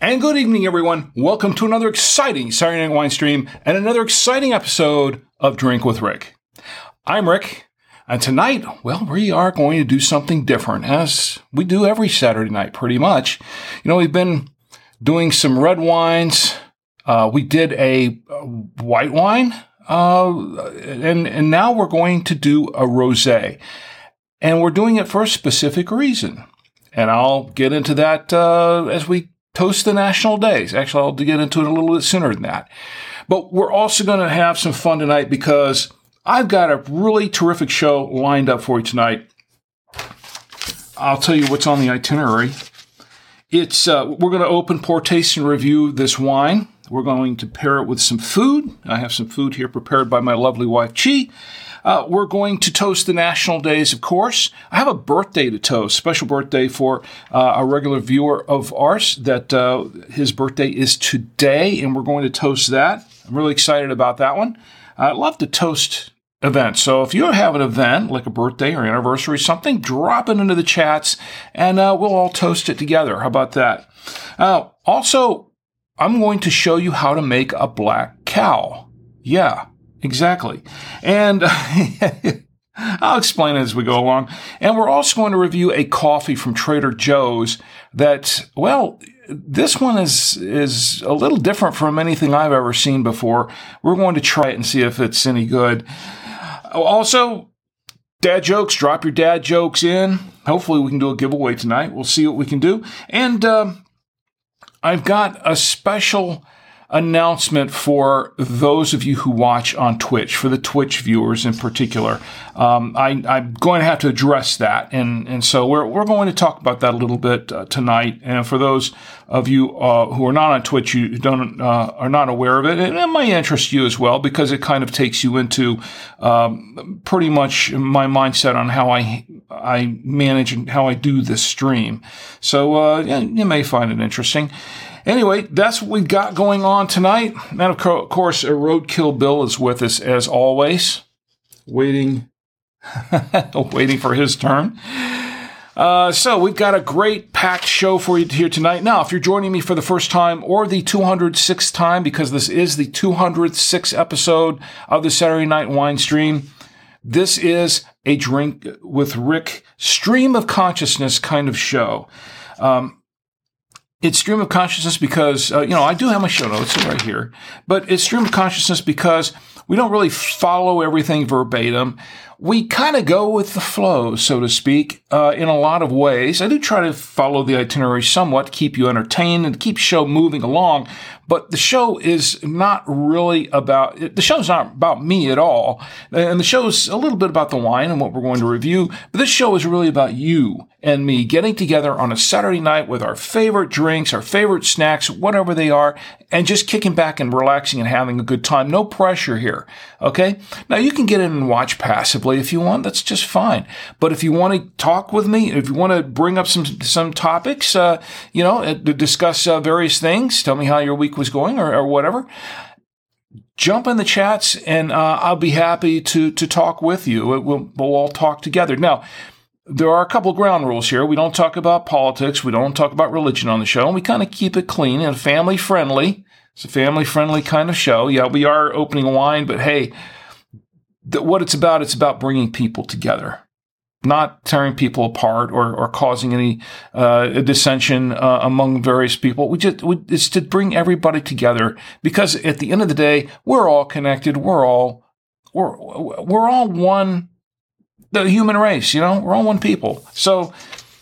And good evening, everyone. Welcome to another exciting Saturday Night Wine Stream and another exciting episode of Drink with Rick. I'm Rick, and tonight, well, we are going to do something different, as we do every Saturday night, pretty much. You know, we've been doing some red wines. We did a white wine, and now we're going to do a rosé. And we're doing it for a specific reason. And I'll get into that as we toast the national days. Actually, I'll get into it a little bit sooner than that. But we're also going to have some fun tonight because I've got a really terrific show lined up for you tonight. I'll tell you what's on the itinerary. It's we're going to open, pour, taste, and review this wine. We're going to pair it with some food. I have some food here prepared by my lovely wife, Chi. We're going to toast the national days, of course. I have a birthday to toast, special birthday for a regular viewer of ours that his birthday is today, and we're going to toast that. I'm really excited about that one. I love to toast events. So if you have an event, like a birthday or anniversary, something, drop it into the chats, and we'll all toast it together. How about that? Also, I'm going to show you how to make a black cow. Yeah. Exactly. And I'll explain it as we go along. And we're also going to review a coffee from Trader Joe's that, well, this one is a little different from anything I've ever seen before. We're going to try it and see if it's any good. Also, dad jokes, drop your dad jokes in. Hopefully we can do a giveaway tonight. We'll see what we can do. And I've got a special announcement for those of you who watch on Twitch, for the Twitch viewers in particular. I'm going to have to address that, and so we're going to talk about that a little bit tonight. And for those of you who are not on Twitch, you don't are not aware of it, and it might interest you as well because it kind of takes you into pretty much my mindset on how I manage and how I do this stream. So you may find it interesting. Anyway, that's what we've got going on tonight. And of course, Roadkill Bill is with us as always, waiting for his turn. So we've got a great packed show for you here tonight. Now, if you're joining me for the first time or the 206th time, because this is the 206th episode of the Saturday Night Wine Stream, this is a Drink with Rick stream of consciousness kind of show. It's stream of consciousness because, I do have my show notes right here, but it's stream of consciousness because we don't really follow everything verbatim. We kind of go with the flow, so to speak, in a lot of ways. I do try to follow the itinerary somewhat, to keep you entertained and keep the show moving along, but the show is not really the show's not about me at all. And the show is a little bit about the wine and what we're going to review, but this show is really about you and me getting together on a Saturday night with our favorite drinks, our favorite snacks, whatever they are, and just kicking back and relaxing and having a good time. No pressure here, okay? Now, you can get in and watch passively if you want. That's just fine. But if you want to talk with me, if you want to bring up some topics, to discuss various things, tell me how your week was going or whatever, jump in the chats and I'll be happy to talk with you. We'll all talk together. Now, there are a couple of ground rules here. We don't talk about politics. We don't talk about religion on the show. And we kind of keep it clean and family-friendly. It's a family-friendly kind of show. Yeah, we are opening wine, but hey, what it's about bringing people together, not tearing people apart or causing any dissension among various people. It's to bring everybody together because at the end of the day, we're all connected. We're all one. The human race, we're all one people. So,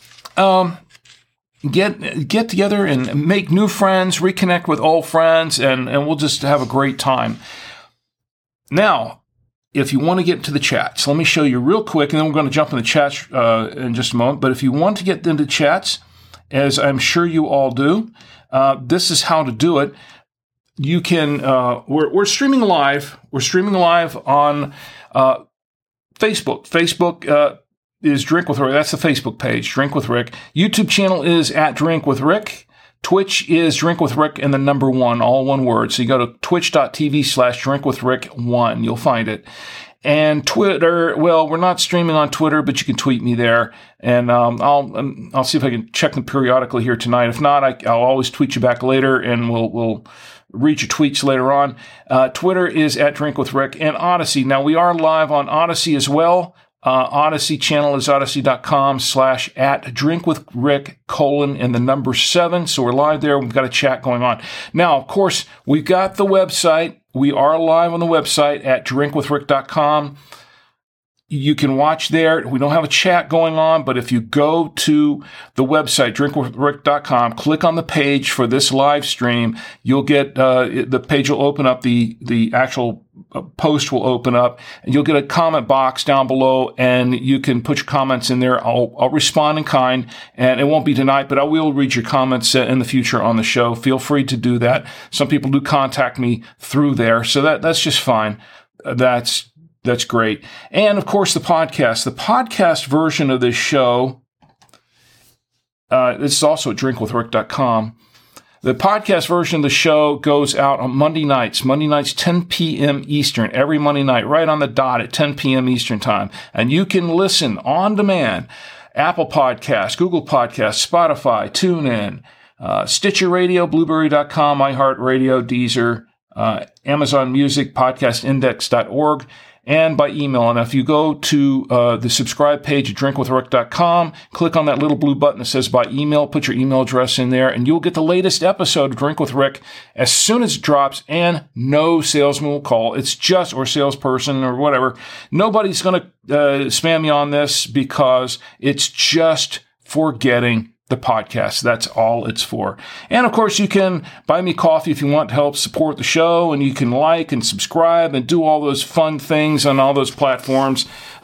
get together and make new friends, reconnect with old friends, and we'll just have a great time. Now, if you want to get into the chats, let me show you real quick, and then we're going to jump in the chats in just a moment. But if you want to get into chats, as I'm sure you all do, this is how to do it. You can. We're streaming live. We're streaming live on Facebook. Facebook is Drink with Rick. That's the Facebook page, Drink with Rick. YouTube channel is at Drink with Rick. Twitch is Drink with Rick and the number 1, all one word. So you go to twitch.tv/drinkwithrick1. You'll find it. And Twitter, well, we're not streaming on Twitter, but you can tweet me there. And I'll see if I can check them periodically here tonight. If not, I'll always tweet you back later, and we'll read your tweets later on. Twitter is at Drink with Rick, and Odyssey. Now, we are live on Odyssey as well. Odyssey channel is odyssey.com/@drinkwithrick:, and the number 7. So we're live there. We've got a chat going on. Now, of course, we've got the website. We are live on the website at drinkwithrick.com. You can watch there. We don't have a chat going on, but if you go to the website, drinkwithrick.com, click on the page for this live stream, you'll get, the page will open up, the actual post will open up, and you'll get a comment box down below, and you can put your comments in there. I'll respond in kind, and it won't be tonight, but I will read your comments in the future on the show. Feel free to do that. Some people do contact me through there, so that's just fine. That's great. And of course, the podcast version of this show, this is also at drinkwithrick.com. The podcast version of the show goes out on Monday nights, 10 p.m. Eastern, every Monday night, right on the dot at 10 p.m. Eastern time. And you can listen on demand, Apple Podcasts, Google Podcasts, Spotify, TuneIn, Stitcher Radio, Blueberry.com, iHeartRadio, Deezer, Amazon Music, podcastindex.org, and by email. And if you go to the subscribe page at drinkwithrick.com, click on that little blue button that says by email, put your email address in there, and you'll get the latest episode of Drink with Rick as soon as it drops, and no salesman will call. It's just, or salesperson or whatever. Nobody's going to spam me on this because it's just for getting the podcast. That's all it's for. And of course, you can buy me coffee if you want to help support the show, and you can like and subscribe and do all those fun things on all those platforms.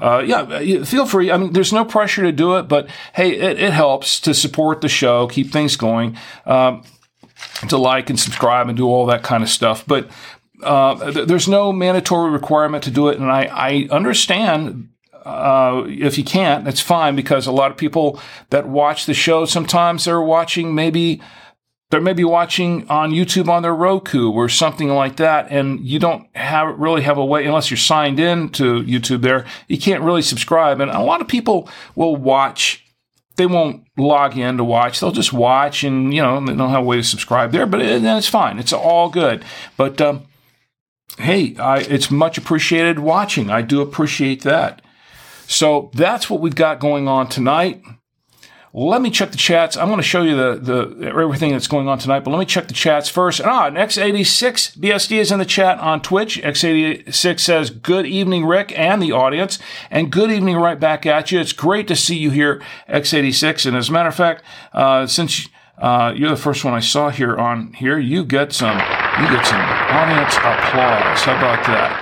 Feel free. I mean, there's no pressure to do it, but hey, it helps to support the show, keep things going, to like and subscribe and do all that kind of stuff. But there's no mandatory requirement to do it, and I understand. If you can't, that's fine, because a lot of people that watch the show, sometimes they're maybe watching on YouTube on their Roku or something like that, and you don't really have a way, unless you're signed in to YouTube there, you can't really subscribe. And a lot of people will watch. They won't log in to watch. They'll just watch, and they don't have a way to subscribe there, but it's fine. It's all good. But hey, it's much appreciated watching. I do appreciate that. So that's what we've got going on tonight. Let me check the chats. I'm going to show you the everything that's going on tonight, but let me check the chats first. And X86 BSD is in the chat on Twitch. X86 says, good evening, Rick, and the audience, and good evening right back at you. It's great to see you here, X86. And as a matter of fact, since you're the first one I saw here, you get some audience applause. How about that?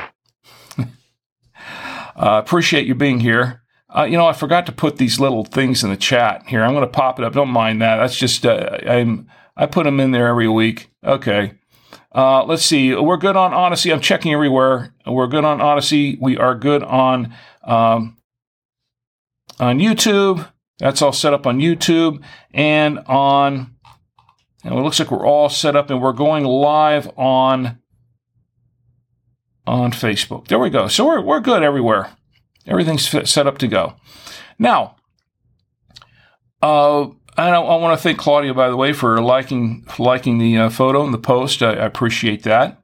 Appreciate you being here. I forgot to put these little things in the chat here. I'm going to pop it up. Don't mind that. That's just, I put them in there every week. Okay. Let's see. We're good on Odyssey. I'm checking everywhere. We're good on Odyssey. We are good on YouTube. That's all set up on YouTube, and it looks like we're all set up, and we're going live on Facebook. There we go. So we're good everywhere. Everything's set up to go. Now, I want to thank Claudia, by the way, for liking the photo and the post. I appreciate that.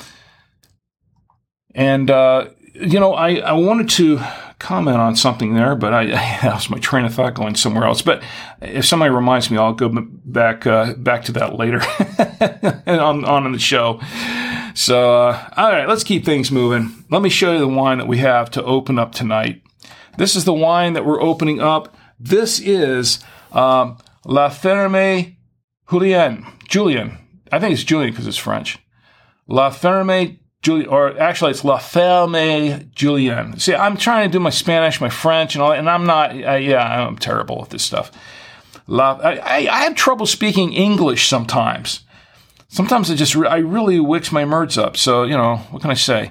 And I wanted to comment on something there, but I lost my train of thought going somewhere else. But if somebody reminds me, I'll go back to that later on the show. So, all right, let's keep things moving. Let me show you the wine that we have to open up tonight. This is the wine that we're opening up. This is La Ferme Julien. I think it's Julien because it's French. La Ferme Julien, or actually it's La Ferme Julien. See, I'm trying to do my Spanish, my French, and all that, and I'm not. I'm terrible at this stuff. I have trouble speaking English sometimes. Sometimes I really wicks my words up. So, what can I say?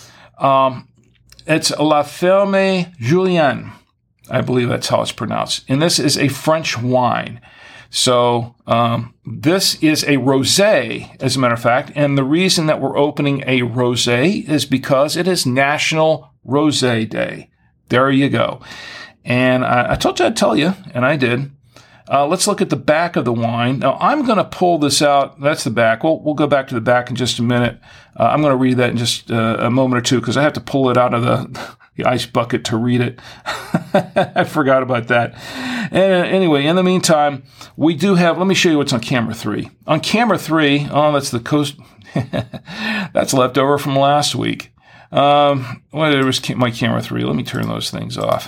It's La Ferme Julien. I believe that's how it's pronounced. And this is a French wine. So, this is a rosé, as a matter of fact. And the reason that we're opening a rosé is because it is National Rosé Day. There you go. And I told you I'd tell you, and I did. Let's look at the back of the wine. Now, I'm going to pull this out. That's the back. We'll go back to the back in just a minute. I'm going to read that in just a moment or two because I have to pull it out of the ice bucket to read it. I forgot about that. And anyway, in the meantime, we do have, let me show you what's on camera 3. On camera 3, that's the coast. That's left over from last week. Well, there was my camera 3. Let me turn those things off.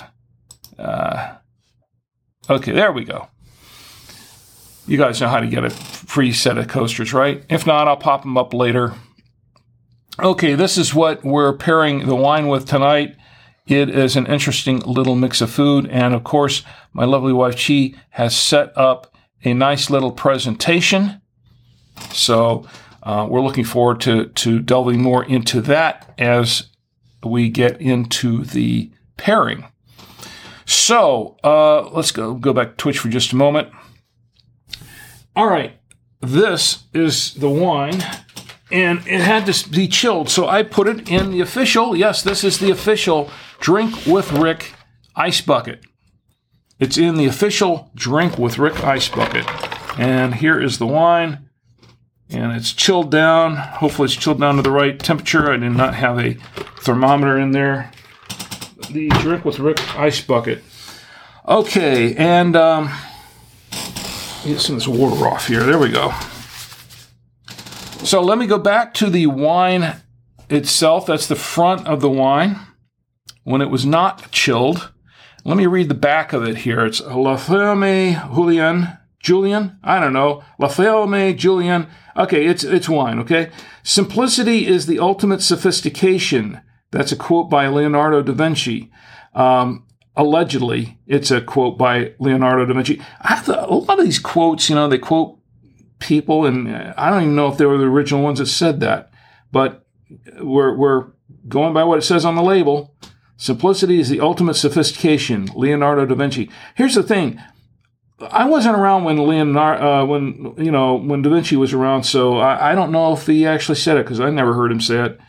Okay, there we go. You guys know how to get a free set of coasters, right? If not, I'll pop them up later. Okay, this is what we're pairing the wine with tonight. It is an interesting little mix of food. And of course, my lovely wife, Chi, has set up a nice little presentation. So we're looking forward to delving more into that as we get into the pairing. So let's go back to Twitch for just a moment. All right, this is the wine, and it had to be chilled, so I put it in the official, yes, this is the official Drink with Rick ice bucket. It's in the official Drink with Rick ice bucket. And here is the wine, and it's chilled down. Hopefully it's chilled down to the right temperature. I did not have a thermometer in there. The Drink with Rick ice bucket. Okay, and get some of this water off here. There we go. So let me go back to the wine itself. That's the front of the wine when it was not chilled. Let me read the back of it here. It's La Ferme Julian. I don't know. La Ferme Julian. Okay, it's wine, okay? Simplicity is the ultimate sophistication. That's a quote by Leonardo da Vinci. Allegedly, it's a quote by Leonardo da Vinci. A lot of these quotes, they quote people, and I don't even know if they were the original ones that said that. But we're going by what it says on the label. Simplicity is the ultimate sophistication. Leonardo da Vinci. Here's the thing: I wasn't around when when Da Vinci was around, so I don't know if he actually said it because I never heard him say it.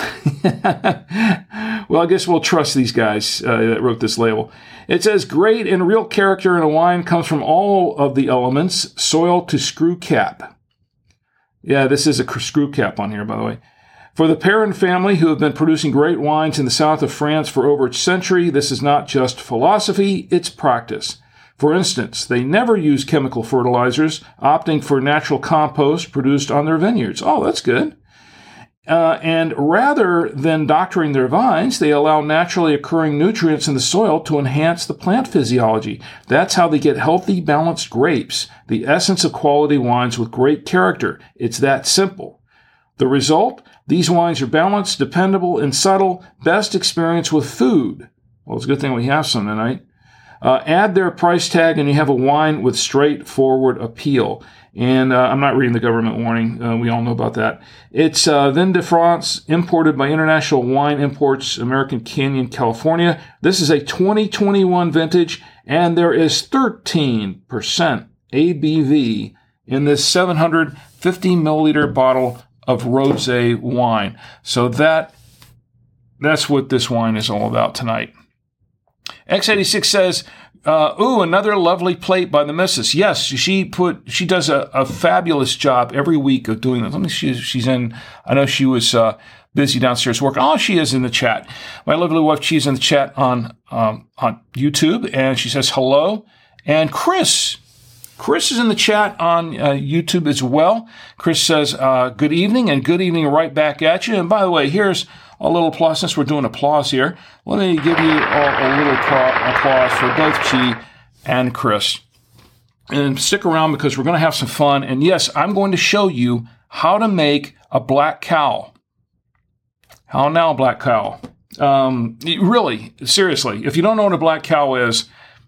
Well, I guess we'll trust these guys that wrote this label. It says, great and real character in a wine comes from all of the elements, soil to screw cap. Yeah, this is a screw cap on here, by the way. For the Perrin family, who have been producing great wines in the south of France for over a century, this is not just philosophy, it's practice. For instance, they never use chemical fertilizers, opting for natural compost produced on their vineyards. Oh, that's good. And rather than doctoring their vines, they allow naturally occurring nutrients in the soil to enhance the plant physiology. That's how they get healthy, balanced grapes, the essence of quality wines with great character. It's that simple. The result? These wines are balanced, dependable, and subtle, best experience with food. Well, it's a good thing we have some tonight. Add their price tag, and you have a wine with straightforward appeal. And I'm not reading the government warning. We all know about that. It's Vin de France, imported by International Wine Imports, American Canyon, California. This is a 2021 vintage, and there is 13% ABV in this 750 milliliter bottle of rosé wine. So that's what this wine is all about tonight. X86 says, another lovely plate by the missus. Yes, she does a fabulous job every week of doing this. Let me see, she's in, I know she was busy downstairs working. Oh, she is in the chat. My lovely wife, she's in the chat on YouTube, and she says hello. And Chris is in the chat on YouTube as well. Chris says, good evening, and good evening right back at you. And by the way, here's a little applause. Since we're doing applause here, let me give you a little applause for both Chi and Chris. And stick around because we're going to have some fun. And yes, I'm going to show you how to make a black cow. How now, black cow? Really, seriously, if you don't know what a black cow is,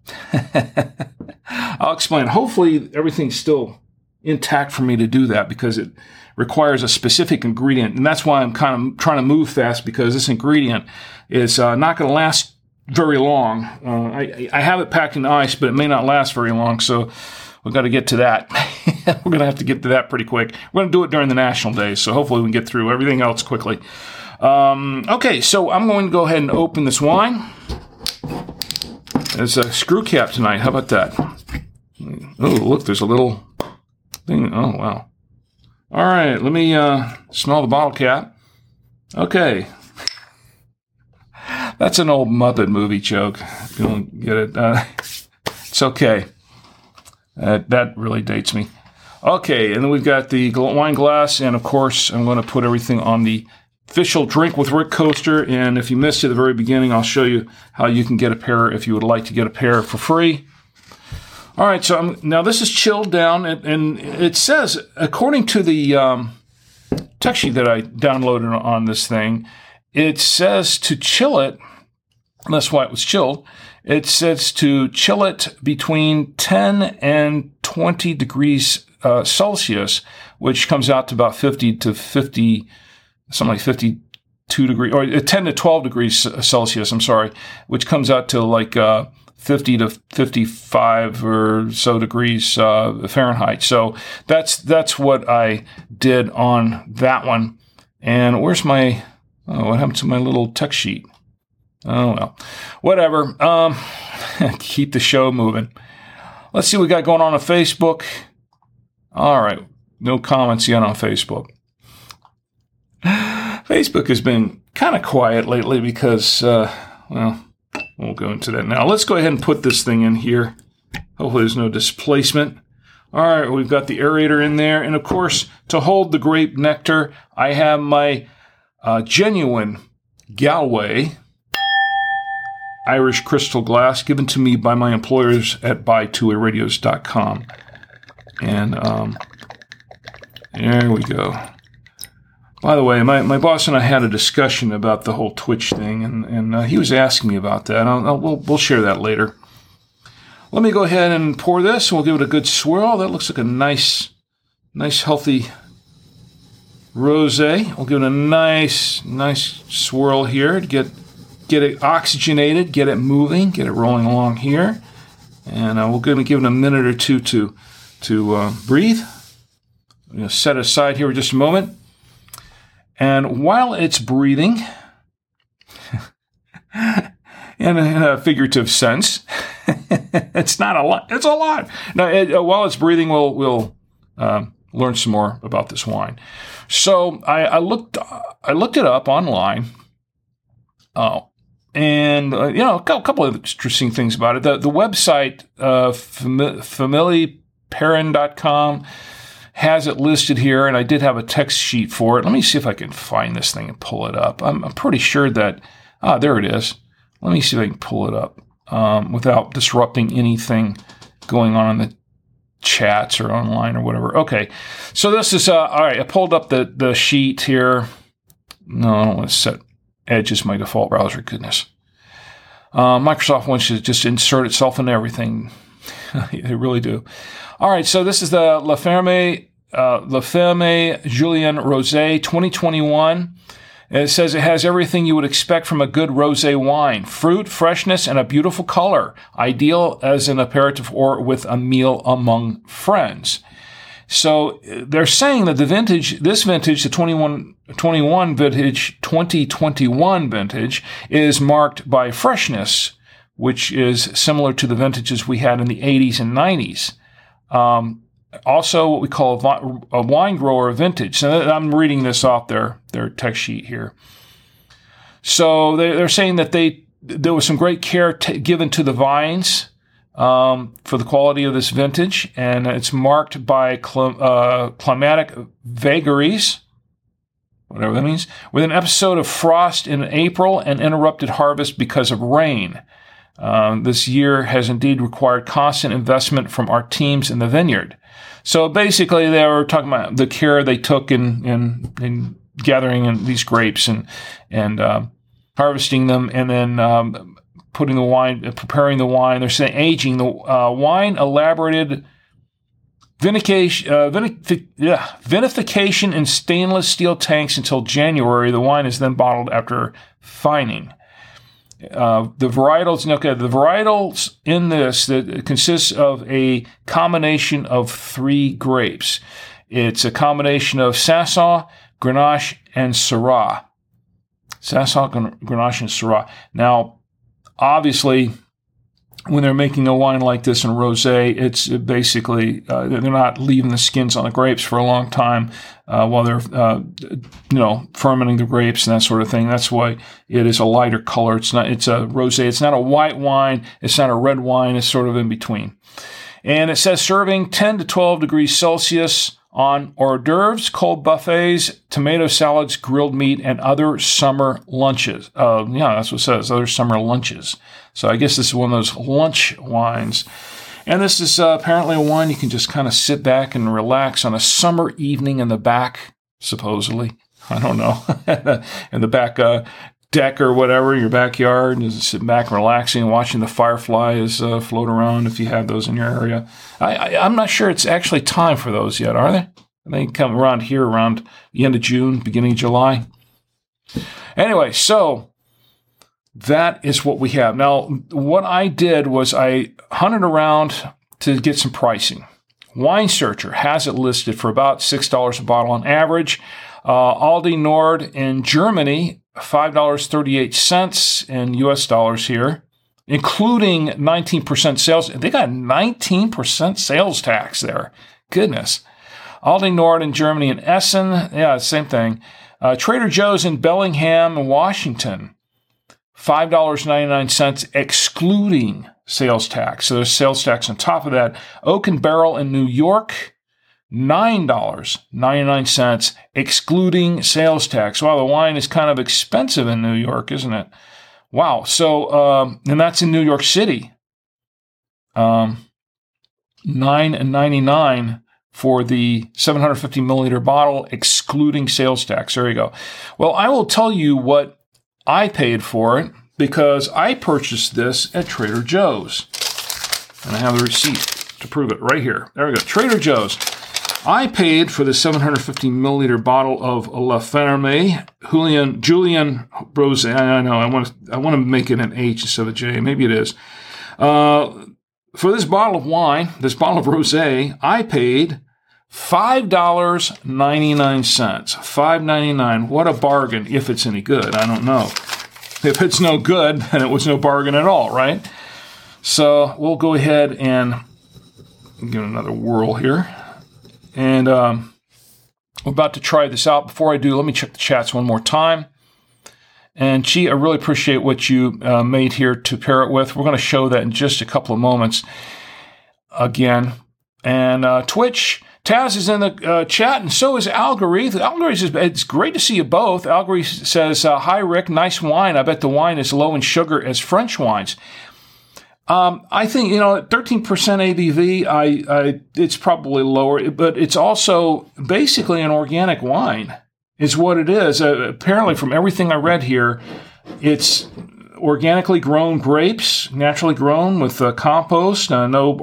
I'll explain. Hopefully, everything's still intact for me to do that because it requires a specific ingredient. And that's why I'm kind of trying to move fast, because this ingredient is not going to last very long. I have it packed in ice, but it may not last very long. So we've got to get to that. We're going to have to get to that pretty quick. We're going to do it during the national days, so hopefully we can get through everything else quickly. Okay, so I'm going to go ahead and open this wine. There's a screw cap tonight. How about that? Oh, look, there's a little thing. Oh, wow. All right, let me smell the bottle cap. Okay. That's an old Muppet movie joke. If you don't get it, it's okay. That really dates me. Okay, and then we've got the wine glass, and of course, I'm going to put everything on the official Drink with Rick coaster, and if you missed it at the very beginning, I'll show you how you can get a pair if you would like to get a pair for free. All right, so now this is chilled down, and it says, according to the text sheet that I downloaded on this thing, it says to chill it, and that's why it was chilled, it says to chill it between 10 and 20 degrees Celsius, which comes out to about 50 to 50, something like 52 degrees, or 10 to 12 degrees Celsius, which comes out to like 50 to 55 or so degrees Fahrenheit. So that's what I did on that one. And where's my, what happened to my little text sheet? Oh, well, whatever. Keep the show moving. Let's see what we got going on Facebook. All right. No comments yet on Facebook. Facebook has been kind of quiet lately because, well, we'll go into that now. Let's go ahead and put this thing in here. Hopefully there's no displacement. All right, we've got the aerator in there. And, of course, to hold the grape nectar, I have my genuine Galway Irish crystal glass given to me by my employers at buy2aradios.com. And there we go. By the way, my boss and I had a discussion about the whole Twitch thing, and he was asking me about that. We'll share that later. Let me go ahead and pour this, and we'll give it a good swirl. That looks like a nice, healthy rosé. We'll give it a nice swirl here to get it oxygenated, get it moving, get it rolling along here. And we're going to give it a minute or two to breathe. I'm going to set it aside here for just a moment. And while it's breathing, in a figurative sense, it's not a lot. It's a lot. Now, while it's breathing, we'll learn some more about this wine. So I looked it up online. And a couple of interesting things about it. The website familieperrin.com has it listed here, and I did have a text sheet for it. Let me see if I can find this thing and pull it up. I'm pretty sure that there it is. Let me see if I can pull it up without disrupting anything going on in the chats or online or whatever. Okay, so this is all right. I pulled up the sheet here. No, I don't want to set Edge as my default browser. Goodness. Microsoft wants to just insert itself into everything. They really do. All right, so this is the La Ferme Julien Rosé 2021. And it says it has everything you would expect from a good rosé wine. Fruit, freshness, and a beautiful color. Ideal as an aperitif or with a meal among friends. So they're saying that this vintage, the 2021 vintage, is marked by freshness, which is similar to the vintages we had in the 80s and 90s. Also, what we call a wine grower vintage. So I'm reading this off their text sheet here. So they're saying that there was some great care given to the vines for the quality of this vintage, and it's marked by climatic vagaries, whatever that means, with an episode of frost in April and interrupted harvest because of rain. This year has indeed required constant investment from our teams in the vineyard. So basically, they were talking about the care they took in gathering in these grapes and harvesting them, and then putting the wine, preparing the wine. They're saying aging the wine, elaborated vinification in stainless steel tanks until January. The wine is then bottled after fining. The varietals, okay, the varietals in this that consists of a combination of 3 grapes. It's a combination of Cinsault, Grenache, and Syrah. Cinsault, Grenache, and Syrah. Now, obviously, when they're making a wine like this in rosé, it's basically they're not leaving the skins on the grapes for a long time while they're fermenting the grapes and that sort of thing. That's why it is a lighter color. It's a rosé. It's not a white wine. It's not a red wine. It's sort of in between. And it says serving 10 to 12 degrees Celsius on hors d'oeuvres, cold buffets, tomato salads, grilled meat, and other summer lunches. That's what it says, other summer lunches. So I guess this is one of those lunch wines. And this is apparently a wine you can just kind of sit back and relax on a summer evening in the back, supposedly. I don't know. In the back deck or whatever, your backyard, and just sitting back and relaxing and watching the fireflies float around if you have those in your area. I'm not sure it's actually time for those yet, are they? They come around here around the end of June, beginning of July. Anyway, so that is what we have. Now, what I did was I hunted around to get some pricing. Wine Searcher has it listed for about $6 a bottle on average. Aldi Nord in Germany, $5.38 in US dollars here, including 19% sales. They got 19% sales tax there. Goodness. Aldi Nord in Germany and Essen, yeah, same thing. Trader Joe's in Bellingham, Washington, $5.99 excluding sales tax. So there's sales tax on top of that. Oak and Barrel in New York, $9.99 excluding sales tax. Wow, the wine is kind of expensive in New York, isn't it? Wow. So, and that's in New York City. $9.99 for the 750 milliliter bottle, excluding sales tax. There you go. Well, I will tell you what I paid for it because I purchased this at Trader Joe's. And I have the receipt to prove it right here. There we go. Trader Joe's. I paid for the 750 milliliter bottle of La Ferme Julien Rosé. I know. I want to make it an H instead of a J. Maybe it is. For this bottle of wine, this bottle of rosé, I paid $5.99. $5.99. What a bargain! If it's any good, I don't know. If it's no good, then it was no bargain at all, right? So we'll go ahead and give it another whirl here. And we're about to try this out. Before I do, let me check the chats one more time. And Chi, I really appreciate what you made here to pair it with. We're going to show that in just a couple of moments again. And Twitch, Taz is in the chat, and so is Algorithm. Algorithm, it's great to see you both. Algorithm says, hi, Rick, nice wine. I bet the wine is low in sugar as French wines. I think, at 13% ABV, it's probably lower, but it's also basically an organic wine is what it is. Apparently, from everything I read here, it's organically grown grapes, naturally grown with compost, no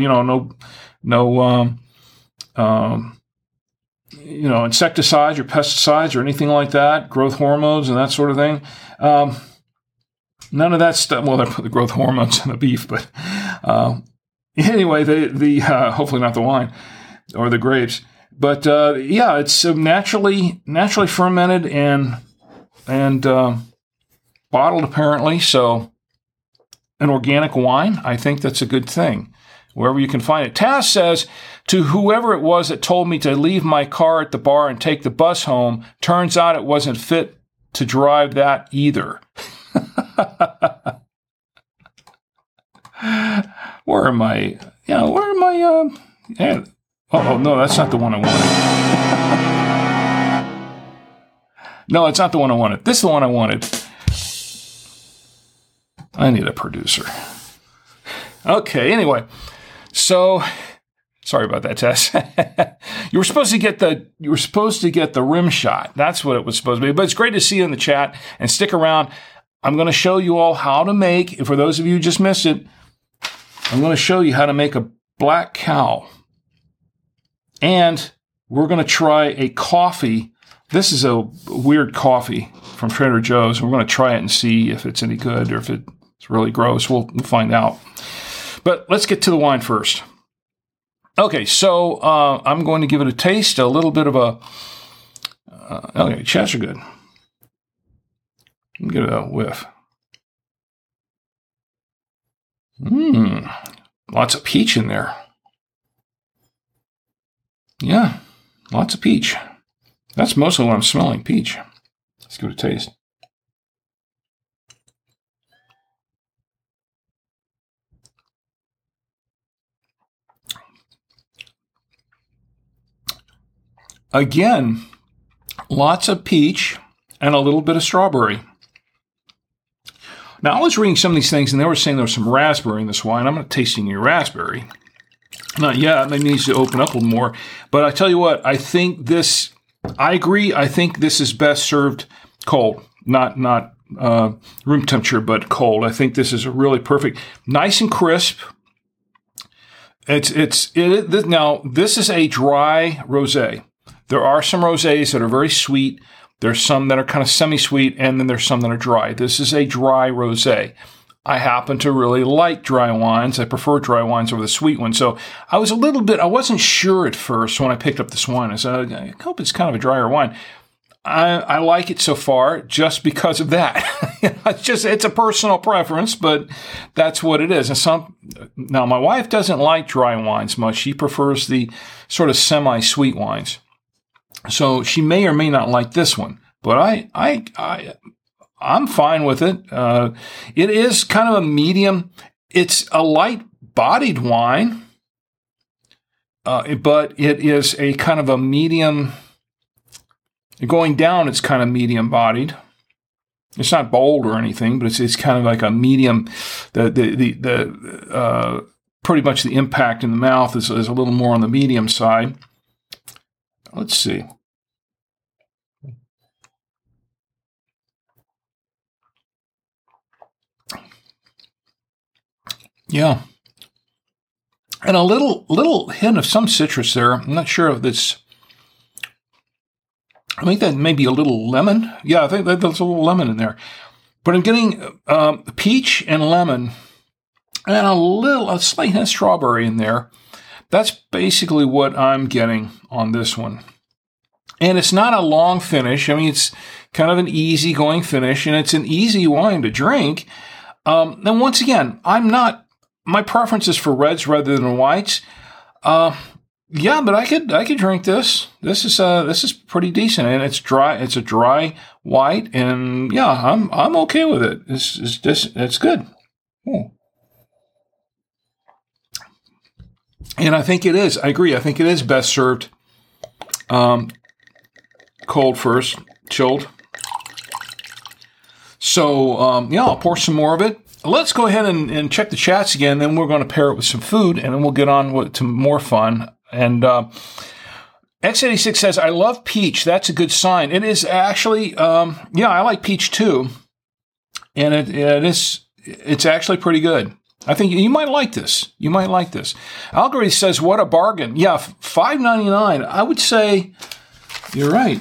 insecticides or pesticides or anything like that, growth hormones and that sort of thing. None of that stuff. Well, they put the growth hormones in the beef, but anyway, the hopefully not the wine or the grapes. But it's naturally fermented and bottled apparently. So an organic wine, I think that's a good thing. Wherever you can find it. Taz says, to whoever it was that told me to leave my car at the bar and take the bus home, turns out it wasn't fit to drive that either. Where am I? Oh, no, that's not the one I wanted. No, it's not the one I wanted. This is the one I wanted. I need a producer. Okay, anyway. So, sorry about that, Tess. You were supposed to get the rim shot. That's what it was supposed to be. But it's great to see you in the chat and stick around. I'm going to show you all how to make, for those of you who just missed it, I'm going to show you how to make a black cow. And we're going to try a coffee This is a weird coffee from Trader Joe's. We're going to try it and see if it's any good or if it's really gross. We'll find out. But let's get to the wine first. Okay, so I'm going to give it a taste, a little bit of a... okay, chats are good. Give it a whiff. Lots of peach in there. Yeah, lots of peach. That's mostly what I'm smelling, peach. Let's give it a taste. Again, lots of peach and a little bit of strawberry. Now, I was reading some of these things, and they were saying there was some raspberry in this wine. I'm not tasting any raspberry. Not yet. It needs to open up a little more. But I tell you what, I agree. I think this is best served cold, not room temperature, but cold. I think this is a really perfect, nice and crisp. Now, this is a dry rosé. There are some rosés that are very sweet. There's some that are kind of semi-sweet, and then there's some that are dry. This is a dry rosé. I happen to really like dry wines. I prefer dry wines over the sweet ones. So I wasn't sure at first when I picked up this wine. I said, I hope it's kind of a drier wine. I like it so far just because of that. It's a personal preference, but that's what it is. Now, my wife doesn't like dry wines much. She prefers the sort of semi-sweet wines. So she may or may not like this one, but I'm fine with it. It is kind of a medium. It's a light-bodied wine, but it is a kind of a medium. Going down, it's kind of medium-bodied. It's not bold or anything, but it's kind of like a medium. Pretty much the impact in the mouth is a little more on the medium side. Let's see. Yeah. And a little hint of some citrus there. I'm not sure if it's... I think that may be a little lemon. Yeah, I think that there's a little lemon in there. But I'm getting peach and lemon and a slight hint of strawberry in there. That's basically what I'm getting on this one. And it's not a long finish. I mean, it's kind of an easy-going finish, and it's an easy wine to drink. And once again, my preference is for reds rather than whites. Yeah, but I could drink this. This is pretty decent, and it's dry. It's a dry white, and yeah, I'm okay with it. It's good. Ooh. And I think it is. I agree. I think it is best served cold first, chilled. So yeah, I'll pour some more of it. Let's go ahead and check the chats again. Then we're going to pair it with some food, and then we'll get on to more fun. And X86 says, I love peach. That's a good sign. It is actually, yeah, I like peach too. And it's actually pretty good. I think you might like this. You might like this. Algorithm says, what a bargain. Yeah, $5.99. I would say you're right.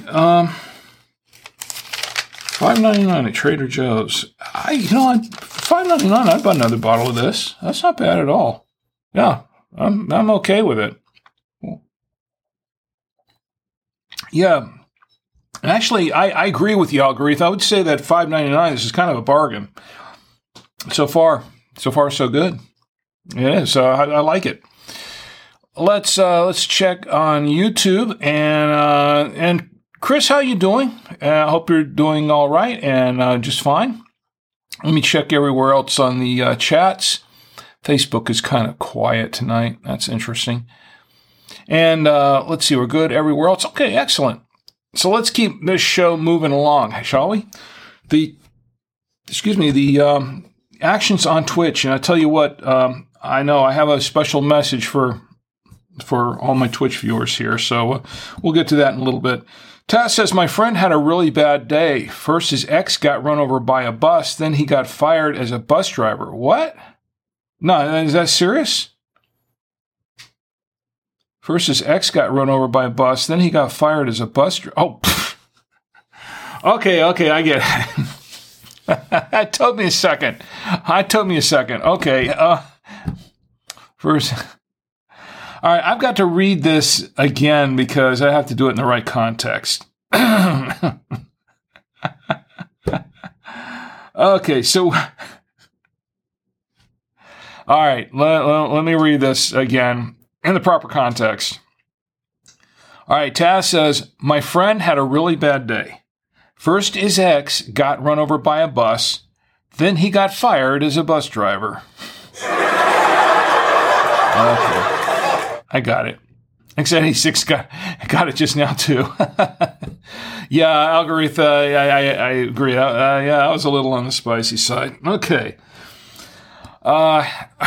$5.99 at Trader Joe's. $5.99, I'd buy another bottle of this. That's not bad at all. Yeah, I'm okay with it. Yeah. Actually, I agree with you, Algorithm. I would say that $5.99, this is kind of a bargain. So far, so good. Yeah, so I like it. Let's check on YouTube and Chris, how you doing? I hope you're doing all right and just fine. Let me check everywhere else on the chats. Facebook is kind of quiet tonight. That's interesting. And let's see, we're good everywhere else. Okay, excellent. So let's keep this show moving along, shall we? The actions on Twitch, and I tell you what, I know I have a special message for all my Twitch viewers here, so we'll get to that in a little bit. Taz says, my friend had a really bad day. First, his ex got run over by a bus, then he got fired as a bus driver. What? No, is that serious? First, his ex got run over by a bus, then he got fired as a bus driver. Oh, Okay, I get it. It took me a second. Okay. First, all right, I've got to read this again because I have to do it in the right context. Okay, so, all right, let me read this again in the proper context. All right, Taz says, my friend had a really bad day. First, his ex got run over by a bus. Then he got fired as a bus driver. Okay, I got it. X86 got it just now, too. Yeah, Algorithm, I agree. Yeah, I was a little on the spicy side. Okay. All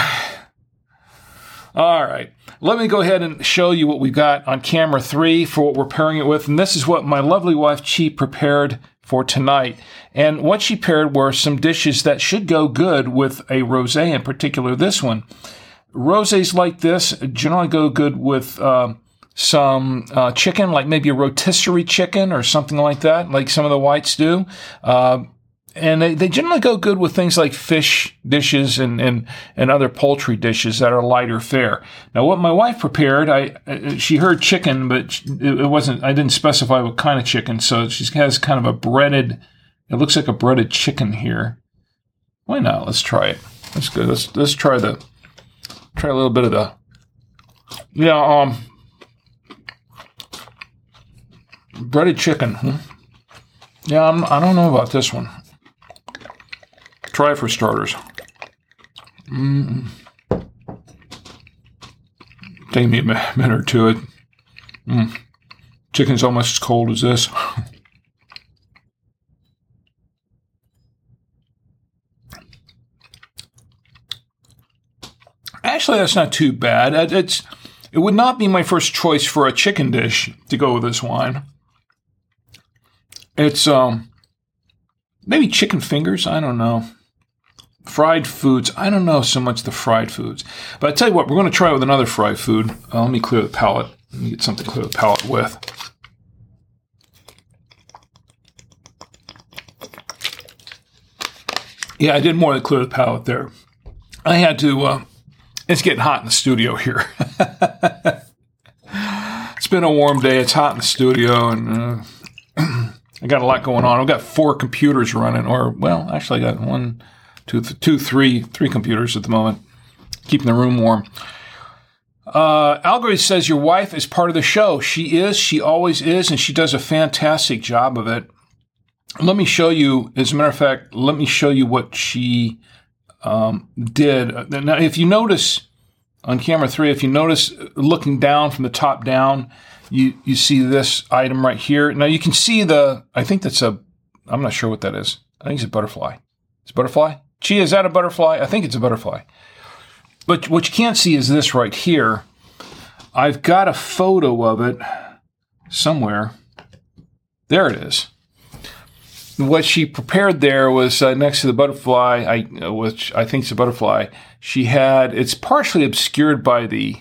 right. Let me go ahead and show you what we've got on camera 3 for what we're pairing it with. And this is what my lovely wife, Chi, prepared for tonight. And what she paired were some dishes that should go good with a rosé, in particular this one. Rosés like this generally go good with some chicken, like maybe a rotisserie chicken or something like that, like some of the whites do. And they generally go good with things like fish dishes and other poultry dishes that are lighter fare. Now, what my wife prepared, she heard chicken, but it wasn't. I didn't specify what kind of chicken, so she has kind of a breaded. It looks like a breaded chicken here. Why not? Let's try it. That's good. Let's try a little bit of the. Yeah, breaded chicken. Yeah, I don't know about this one. Try it for starters. Take me a minute or two. Chicken's almost as cold as this. Actually, that's not too bad. It would not be my first choice for a chicken dish to go with this wine. It's maybe chicken fingers. I don't know. Fried foods. I don't know so much the fried foods. But I tell you what, we're going to try it with another fried food. Let me clear the palate. Let me get something to clear the palate with. Yeah, I did more than clear the palate there. I had to, it's getting hot in the studio here. It's been a warm day. It's hot in the studio, and I got a lot going on. I've got 4 computers running, or, well, actually I got 3 computers at the moment, keeping the room warm. Algorithm says your wife is part of the show. She is. She always is, and she does a fantastic job of it. Let me show you, as a matter of fact, let me show you what she did. Now, if you notice on camera 3, if you notice looking down from the top down, you see this item right here. Now, you can see I think that's I'm not sure what that is. I think it's a butterfly. It's a butterfly? Chi, is that a butterfly? I think it's a butterfly. But what you can't see is this right here. I've got a photo of it somewhere. There it is. What she prepared there was next to the butterfly, which I think is a butterfly. It's partially obscured by the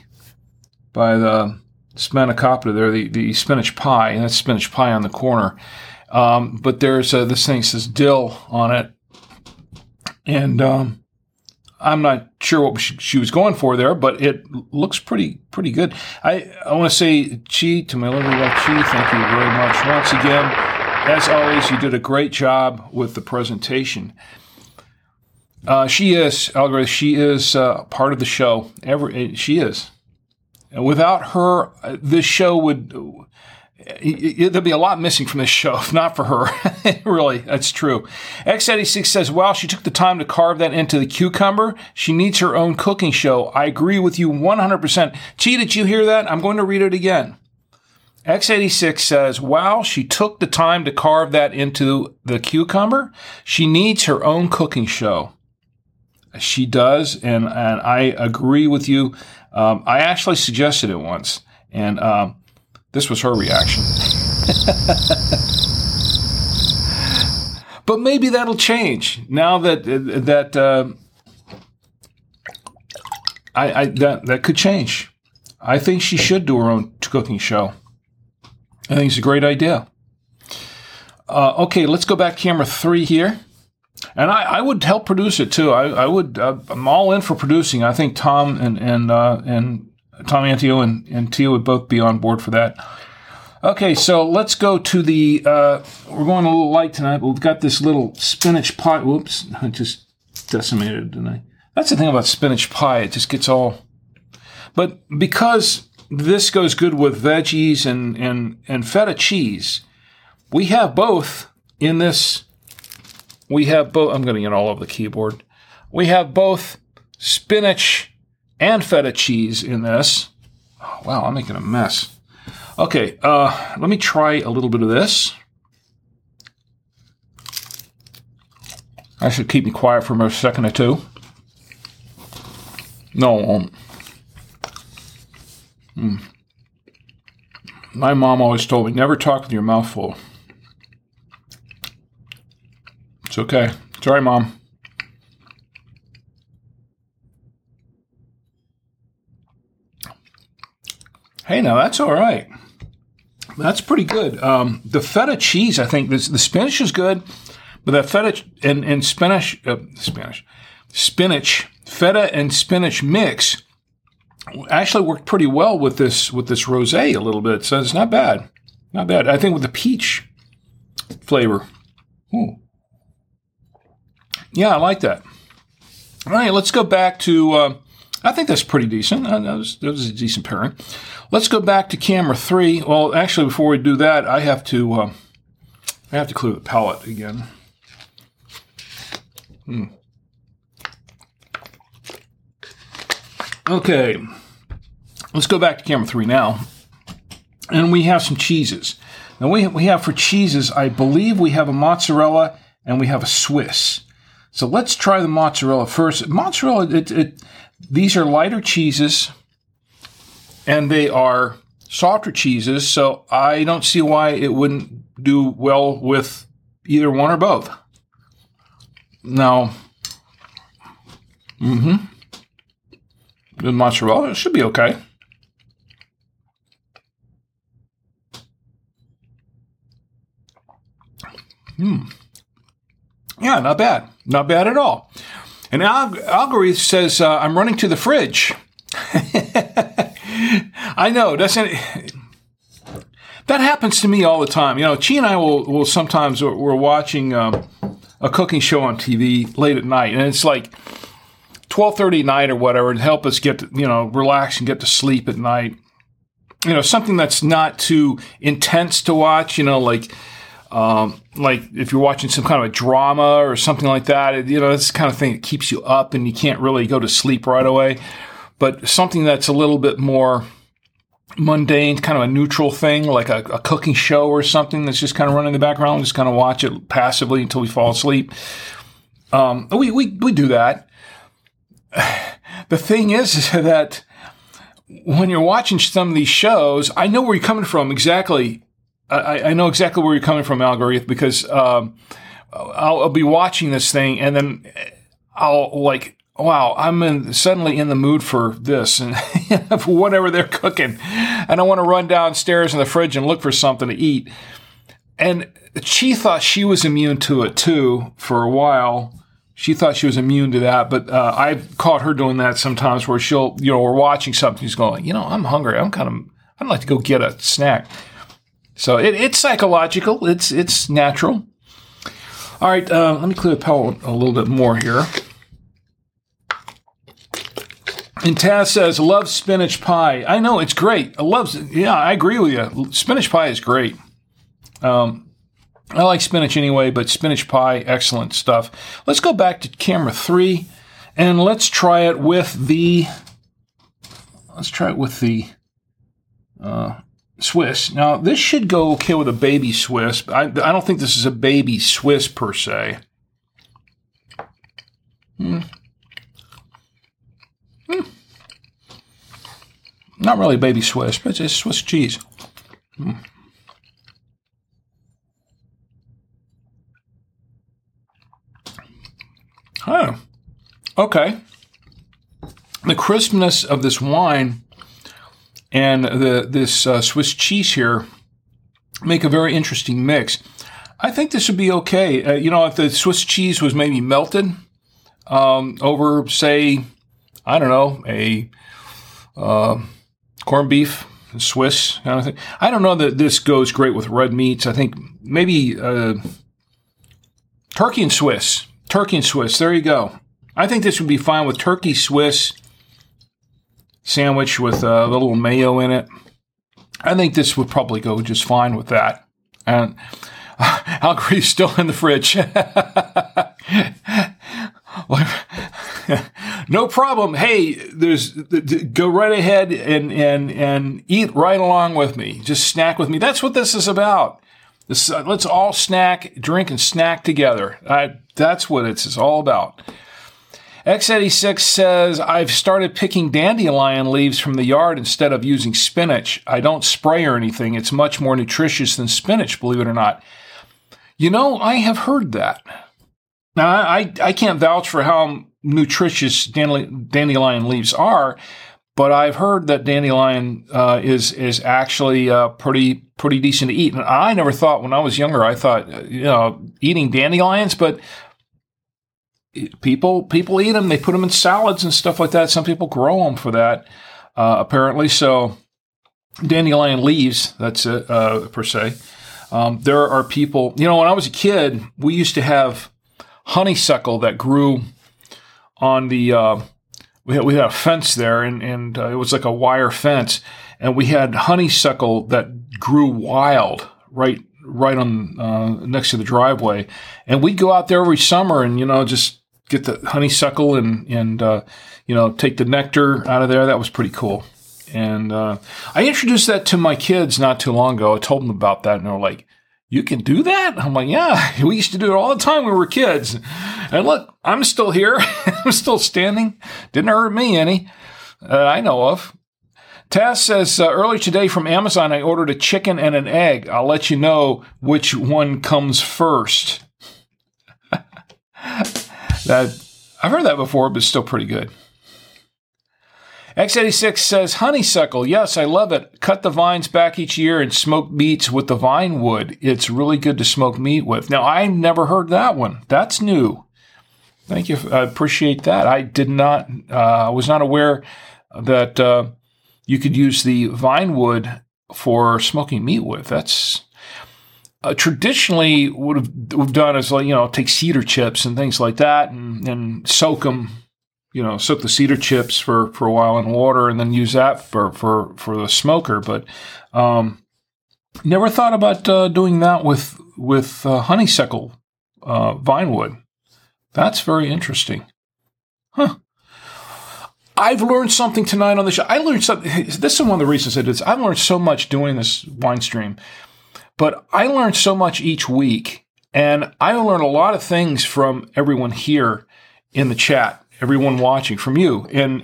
spanakopita there, the spinach pie, and that's spinach pie on the corner. But there's this thing that says dill on it. And I'm not sure what she was going for there, but it looks pretty good. I want to say, Chi, to my lovely wife, Chi, thank you very much. Once again, as always, you did a great job with the presentation. She is part of the show. She is. And without her, this show there'd be a lot missing from this show, if not for her. Really, that's true. X86 says, wow, she took the time to carve that into the cucumber. She needs her own cooking show. I agree with you 100%. Chi, did you hear that? I'm going to read it again. X86 says, wow, she took the time to carve that into the cucumber. She needs her own cooking show. She does, and I agree with you. I actually suggested it once, and this was her reaction. But maybe that'll change now that that could change. I think she should do her own cooking show. I think it's a great idea. Okay, let's go back to camera 3 here. And I would help produce it too. I would. I'm all in for producing. I think Tom and Tom Antio and Tia would both be on board for that. Okay, so let's go to the. We're going a little light tonight, but we've got this little spinach pie. Whoops, I just decimated it, didn't I? That's the thing about spinach pie; it just gets all. But because this goes good with veggies and feta cheese, we have both in this. We have both, I'm going to get all over the keyboard. We have both spinach and feta cheese in this. Oh, wow, I'm making a mess. Okay, let me try a little bit of this. I should keep me quiet for a second or two. No, I won't. My mom always told me, never talk with your mouth full. It's okay. Sorry, Mom. Hey, now that's all right. That's pretty good. The feta cheese, I think, the spinach is good, but that feta and spinach, feta and spinach mix actually worked pretty well with this rosé a little bit. So it's not bad. Not bad. I think with the peach flavor. Ooh. Yeah, I like that. All right, let's go back to, I think that's pretty decent. That was a decent pairing. Let's go back to camera 3. Well, actually, before we do that, I have to clear the palette again. Okay, let's go back to camera 3 now. And we have some cheeses. Now, we have for cheeses, I believe we have a mozzarella and we have a Swiss. So let's try the mozzarella first. Mozzarella, these are lighter cheeses, and they are softer cheeses, so I don't see why it wouldn't do well with either one or both. Now, the mozzarella, it should be okay. Yeah, not bad. Not bad at all. And Algorithm says, I'm running to the fridge. I know, doesn't it? That happens to me all the time. You know, Chi and I will sometimes, we're watching a cooking show on TV late at night, and it's like 12:30 at night or whatever, to help us get to, relax and get to sleep at night. Something that's not too intense to watch, like if you're watching some kind of a drama or something like that, it's the kind of thing that keeps you up and you can't really go to sleep right away. But something that's a little bit more mundane, kind of a neutral thing, like a cooking show or something that's just kind of running in the background, just kind of watch it passively until we fall asleep. We do that. The thing is that when you're watching some of these shows, I know where you're coming from exactly. I know exactly where you're coming from, Algorithm, because I'll be watching this thing and then I'll wow, I'm suddenly in the mood for this and for whatever they're cooking. And I want to run downstairs in the fridge and look for something to eat. And she thought she was immune to it too for a while. She thought she was immune to that, but I've caught her doing that sometimes where she'll, we're watching something, she's going, I'm hungry. I'd like to go get a snack. So it's psychological. It's natural. All right, let me clear the palette a little bit more here. And Taz says, love spinach pie. I know, it's great. I agree with you. Spinach pie is great. I like spinach anyway, but spinach pie, excellent stuff. Let's go back to camera 3, and let's try it with the Swiss. Now, this should go okay with a baby Swiss, but I don't think this is a baby Swiss per se. Not really baby Swiss, but it's Swiss cheese. Oh, okay. The crispness of this wine and this Swiss cheese here make a very interesting mix. I think this would be okay. If the Swiss cheese was maybe melted over, say, I don't know, a corned beef, Swiss kind of thing. I don't know that this goes great with red meats. I think maybe turkey and Swiss. Turkey and Swiss. There you go. I think this would be fine with turkey Swiss sandwich with a little mayo in it. I think this would probably go just fine with that. And Algrie's still in the fridge. No problem. Hey, go right ahead and eat right along with me. Just snack with me. That's what this is about. Let's all snack, drink, and snack together. That's what it's all about. X86 says, I've started picking dandelion leaves from the yard instead of using spinach. I don't spray or anything. It's much more nutritious than spinach, believe it or not. I have heard that. Now, I can't vouch for how nutritious dandelion leaves are, but I've heard that dandelion is actually pretty decent to eat. And I never thought, when I was younger, I thought, eating dandelions, but people eat them. They put them in salads and stuff like that. Some people grow them for that, apparently. So dandelion leaves, that's it, per se. There are people, when I was a kid, we used to have honeysuckle that grew on the, we had a fence there and it was like a wire fence, and we had honeysuckle that grew wild right on, next to the driveway. And we'd go out there every summer and, just get the honeysuckle and take the nectar out of there. That was pretty cool. And I introduced that to my kids not too long ago. I told them about that, and they were like, you can do that? I'm like, yeah, we used to do it all the time when we were kids. And look, I'm still here. I'm still standing. Didn't hurt me any I know of. Taz says, earlier today from Amazon, I ordered a chicken and an egg. I'll let you know which one comes first. I've heard that before, but it's still pretty good. X86 says, honeysuckle. Yes, I love it. Cut the vines back each year and smoke meats with the vine wood. It's really good to smoke meat with. Now, I never heard that one. That's new. Thank you. I appreciate that. I was not aware that you could use the vine wood for smoking meat with. That's traditionally what we've done is take cedar chips and things like that and soak them. Soak the cedar chips for a while in water and then use that for the smoker. But never thought about doing that with honeysuckle vine wood. That's very interesting. Huh. I've learned something tonight on the show. I learned something. This is one of the reasons I did this. I've learned so much doing this wine stream. But I learned so much each week. And I learned a lot of things from everyone here in the chat. Everyone watching, from you, and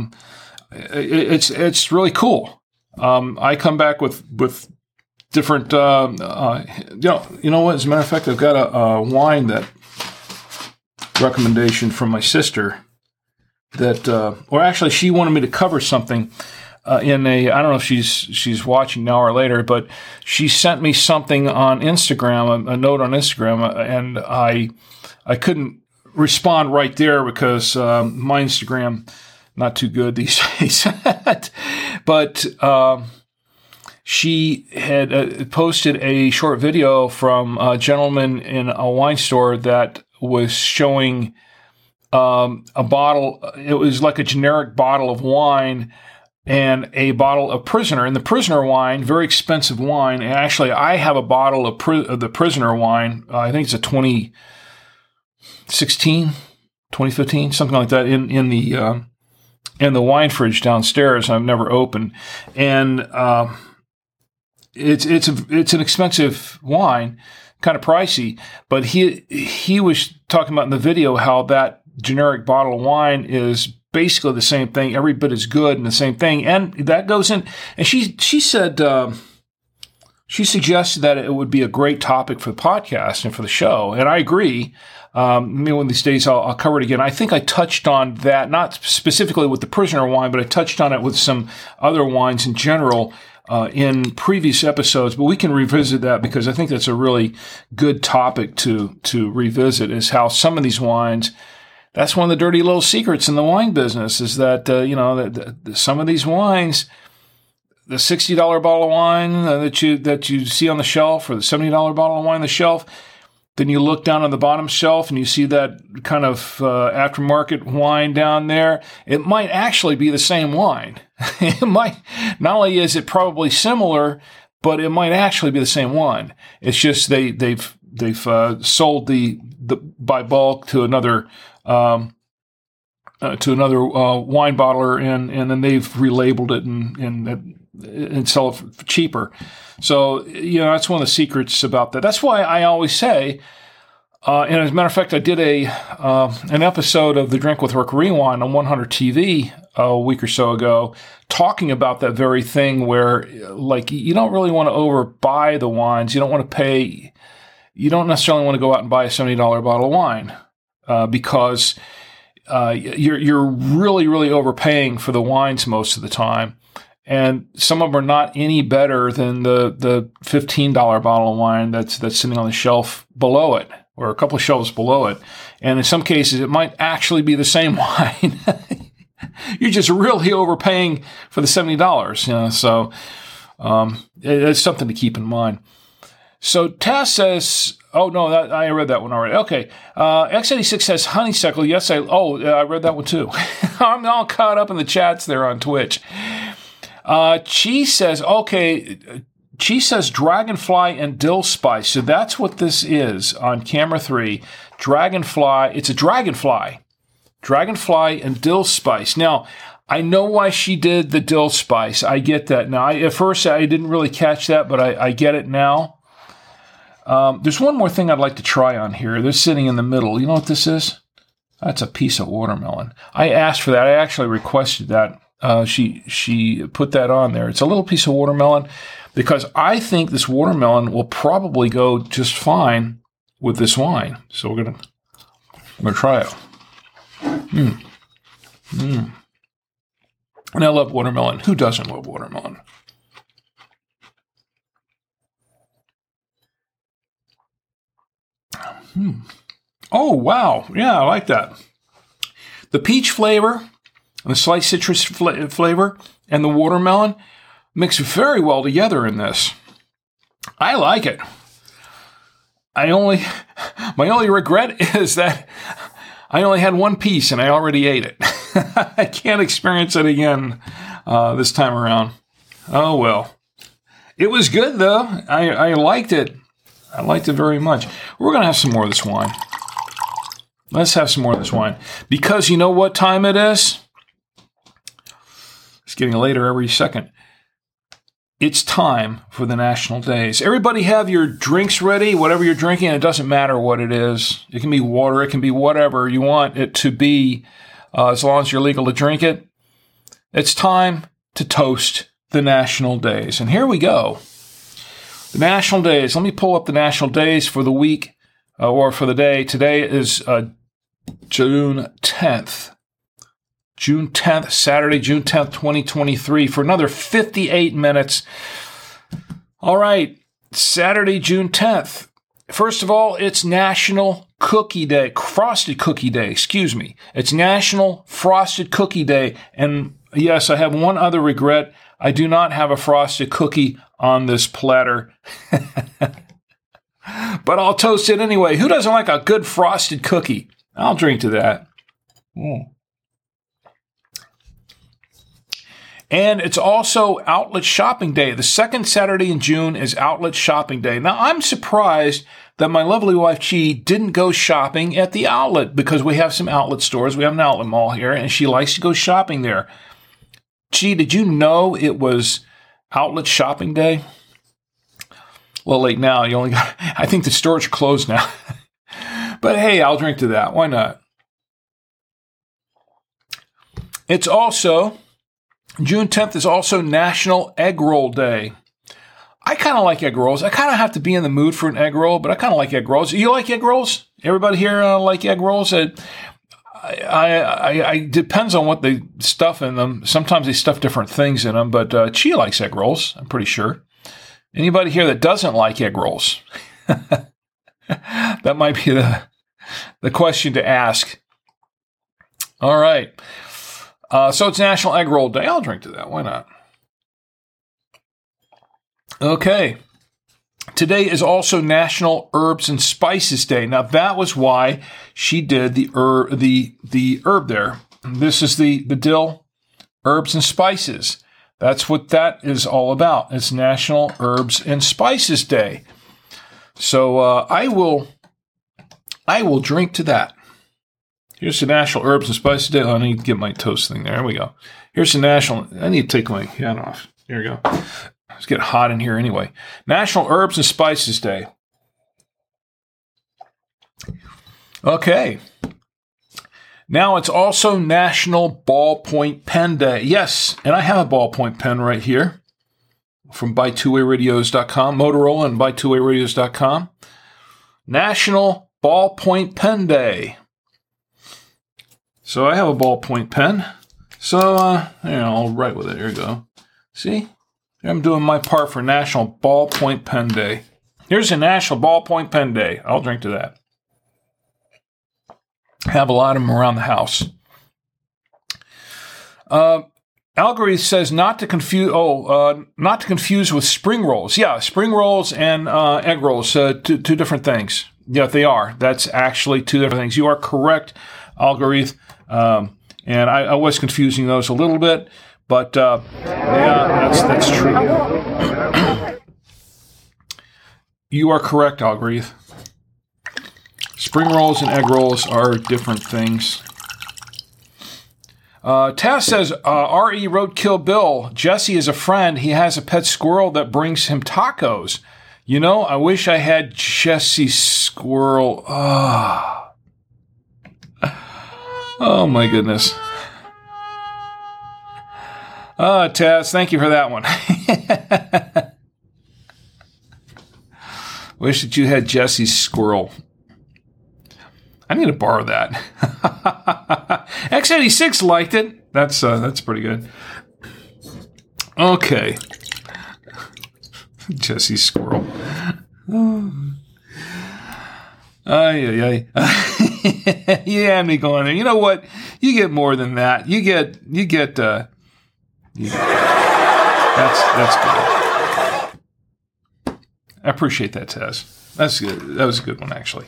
it's really cool. I come back with different, what? As a matter of fact, I've got a wine that recommendation from my sister that, or actually, she wanted me to cover something I don't know if she's watching now or later, but she sent me something on Instagram, a note on Instagram, and I couldn't respond right there because my Instagram not too good these days. But she had posted a short video from a gentleman in a wine store that was showing a bottle. It was like a generic bottle of wine and a bottle of Prisoner. And the Prisoner wine, very expensive wine. And actually, I have a bottle of the Prisoner wine. I think it's a 2016, 2015, something like that, in the wine fridge downstairs. I've never opened, and it's an expensive wine, kind of pricey. But he was talking about in the video how that generic bottle of wine is basically the same thing, every bit as good and the same thing. And that goes in, and she said, she suggested that it would be a great topic for the podcast and for the show. And I agree. Maybe one of these days I'll cover it again. I think I touched on that, not specifically with the Prisoner wine, but I touched on it with some other wines in general, in previous episodes, but we can revisit that because I think that's a really good topic to revisit, is how some of these wines, that's one of the dirty little secrets in the wine business, is that, some of these wines, the $60 bottle of wine that you see on the shelf, or the $70 bottle of wine on the shelf, then you look down on the bottom shelf and you see that kind of aftermarket wine down there. It might actually be the same wine. It might, not only is it probably similar, but it might actually be the same wine. It's just they've sold the by bulk to another wine bottler, and then they've relabeled it and sell it for cheaper. So, that's one of the secrets about that. That's why I always say, and as a matter of fact, I did an episode of the Drink with Rick Rewind on 100 TV a week or so ago, talking about that very thing where, like, you don't really want to overbuy the wines. You don't want to pay, you don't necessarily want to go out and buy a $70 bottle of wine, because you're really, really overpaying for the wines most of the time. And some of them are not any better than the $15 bottle of wine that's sitting on the shelf below it, or a couple of shelves below it. And in some cases, it might actually be the same wine. You're just really overpaying for the $70. So it's something to keep in mind. So Tess says, oh, no, I read that one already. Okay. X86 says honeysuckle. Yes, I read that one too. I'm all caught up in the chats there on Twitch. Chi says dragonfly and dill spice. So that's what this is on camera 3. Dragonfly. It's a dragonfly and dill spice. Now, I know why she did the dill spice. I get that now. At first, I didn't really catch that, but I get it now. There's one more thing I'd like to try on here. They're sitting in the middle. You know what this is? That's a piece of watermelon. I asked for that. I actually requested that. She put that on there. It's a little piece of watermelon, because I think this watermelon will probably go just fine with this wine. So we're gonna try it. And I love watermelon. Who doesn't love watermelon? Oh, wow. Yeah, I like that. The peach flavor and the slight citrus flavor and the watermelon mix very well together in this. I like it. My only regret is that I only had one piece and I already ate it. I can't experience it again this time around. Oh, well. It was good, though. I liked it. I liked it very much. We're going to have some more of this wine. Let's have some more of this wine. Because you know what time it is? It's getting later every second. It's time for the national days. Everybody have your drinks ready, whatever you're drinking. It doesn't matter what it is. It can be water. It can be whatever you want it to be, as long as you're legal to drink it. It's time to toast the national days. And here we go. The national days. Let me pull up the national days for the week or for the day. Today is June 10th. June 10th, Saturday, June 10th, 2023, for another 58 minutes. All right, Saturday, June 10th. First of all, it's National Cookie Day, Frosted Cookie Day, excuse me. It's National Frosted Cookie Day. And yes, I have one other regret. I do not have a frosted cookie on this platter. But I'll toast it anyway. Who doesn't like a good frosted cookie? I'll drink to that. And it's also Outlet Shopping Day. The second Saturday in June is Outlet Shopping Day. Now, I'm surprised that my lovely wife, Chi, didn't go shopping at the outlet, because we have some outlet stores. We have an outlet mall here, and she likes to go shopping there. Chi, did you know it was Outlet Shopping Day? A little late now. I think the stores are closed now. But hey, I'll drink to that. Why not? It's also... June 10th is also National Egg Roll Day. I kind of like egg rolls. I kind of have to be in the mood for an egg roll, but I kind of like egg rolls. You like egg rolls? Everybody here like egg rolls? I depends on what they stuff in them. Sometimes they stuff different things in them, but Chia likes egg rolls, I'm pretty sure. Anybody here that doesn't like egg rolls? That might be the question to ask. All right. So it's National Egg Roll Day. I'll drink to that. Why not? Okay. Today is also National Herbs and Spices Day. Now that was why she did the herb there. This is the dill, herbs and spices. That's what that is all about. It's National Herbs and Spices Day. So I will drink to that. Here's the National Herbs and Spices Day. Oh, I need to get my toast thing there. There we go. Here's the National. I need to take my hat off. Here we go. It's getting hot in here anyway. National Herbs and Spices Day. Okay. Now it's also National Ballpoint Pen Day. Yes, and I have a ballpoint pen right here from BuyTwoWayRadios.com, Motorola and BuyTwoWayRadios.com. National Ballpoint Pen Day. So I have a ballpoint pen. So, I'll write with it. Here we go. See? I'm doing my part for National Ballpoint Pen Day. Here's a National Ballpoint Pen Day. I'll drink to that. Have a lot of them around the house. Algorithm says not to confuse with spring rolls. Yeah, spring rolls and egg rolls, two different things. Yeah, they are. That's actually two different things. You are correct, Algorithm. And I was confusing those a little bit, but yeah, that's true. You are correct, Algorithm. Spring rolls and egg rolls are different things. Taz says, R.E. wrote Kill Bill. Jesse is a friend. He has a pet squirrel that brings him tacos. You know, I wish I had Jesse's squirrel. Oh, my goodness. Taz, thank you for that one. Wish that you had Jesse's squirrel. I need to borrow that. X86 liked it. That's pretty good. Okay. Jesse's squirrel. Ay. Yeah, me going there. You know what? You get more than that. You get. That's good. I appreciate that, Taz. That's good. That was a good one, actually.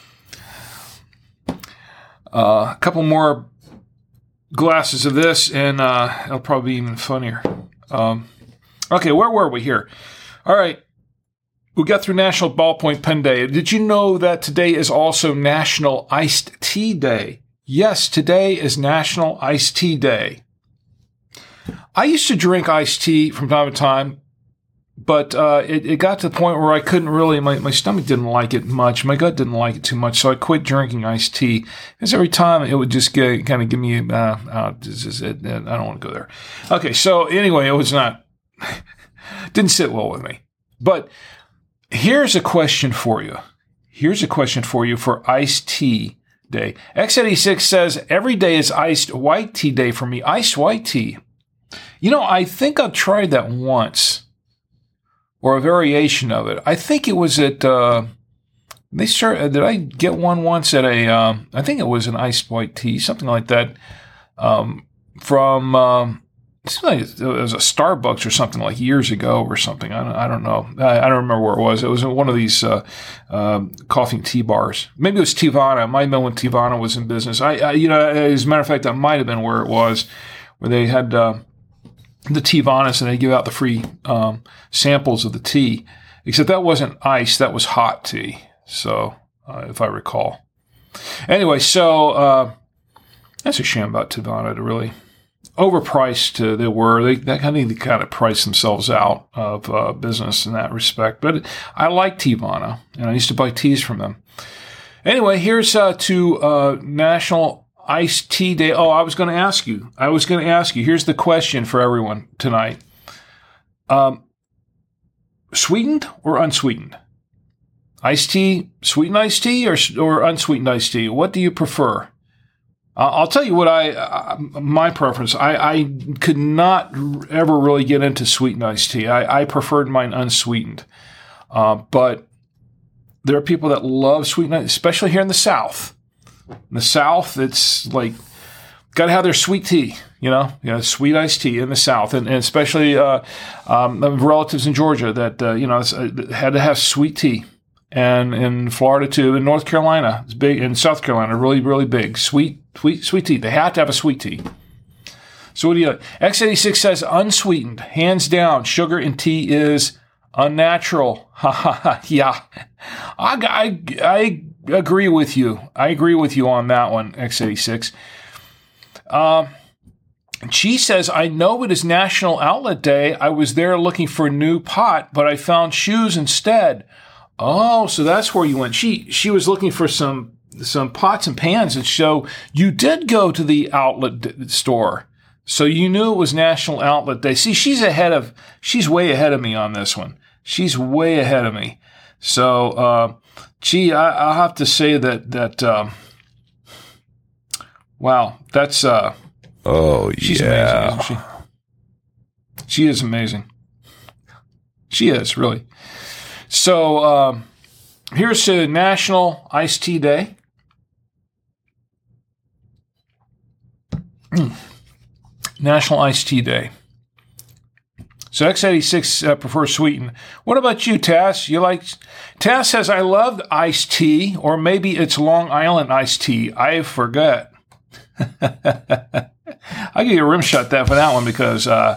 A couple more glasses of this, and it'll probably be even funnier. Okay, where were we here? All right. We got through National Ballpoint Pen Day. Did you know that today is also National Iced Tea Day? Yes, today is National Iced Tea Day. I used to drink iced tea from time to time, but it got to the point where I couldn't really, my stomach didn't like it much. My gut didn't like it too much, so I quit drinking iced tea. Because every time it would just kind of give me, I don't want to go there. Okay, so anyway, it was not, didn't sit well with me. But here's a question for you. Here's a question for you for iced tea day. X86 says, every day is iced white tea day for me. Iced white tea. You know, I think I've tried that once, or a variation of it. I think it was at, did I get one once at I think it was an iced white tea, something like that, from, it was a Starbucks or something like years ago or something. I don't know. I don't remember where it was. It was one of these coffee and tea bars. Maybe it was Teavana. It might have been when Teavana was in business. As a matter of fact, that might have been where it was, where they had the Teavanas and they give out the free samples of the tea. Except that wasn't ice. That was hot tea. So, if I recall. Anyway, so that's a shame about Teavana to really... overpriced they were. They kind of priced themselves out of business in that respect. But I like Teavana, and I used to buy teas from them. Anyway, here's to National Iced Tea Day. Oh, I was going to ask you. Here's the question for everyone tonight. Sweetened or unsweetened? Iced tea, sweetened iced tea, or unsweetened iced tea? What do you prefer? I'll tell you what my preference. I could not ever really get into sweetened iced tea. I preferred mine unsweetened. But there are people that love sweetened, especially here in the South. In the South, it's like, got to have their sweet tea, sweet iced tea in the South. And especially relatives in Georgia that, had to have sweet tea. And in Florida, too. In North Carolina, it's big. In South Carolina, really, really big. Sweet tea. They have to have a sweet tea. So what do you like? X86 says unsweetened. Hands down, sugar in tea is unnatural. Yeah. I agree with you. I agree with you on that one, X86. She says, I know it is National Outlet Day. I was there looking for a new pot, but I found shoes instead. Oh, so that's where you went. She was looking for some pots and pans, and so you did go to the outlet store. So you knew it was National Outlet Day. See, she's way ahead of me on this one. She's way ahead of me. So, I'll have to say that wow, that's, she's amazing, isn't she? She is amazing. She is, really. So, here's to National Iced Tea Day. National Iced Tea Day. So X86 prefers sweetened. What about you, Taz? Taz says, I loved iced tea, or maybe it's Long Island iced tea. I forget. I'll give you a rim shot for that one because I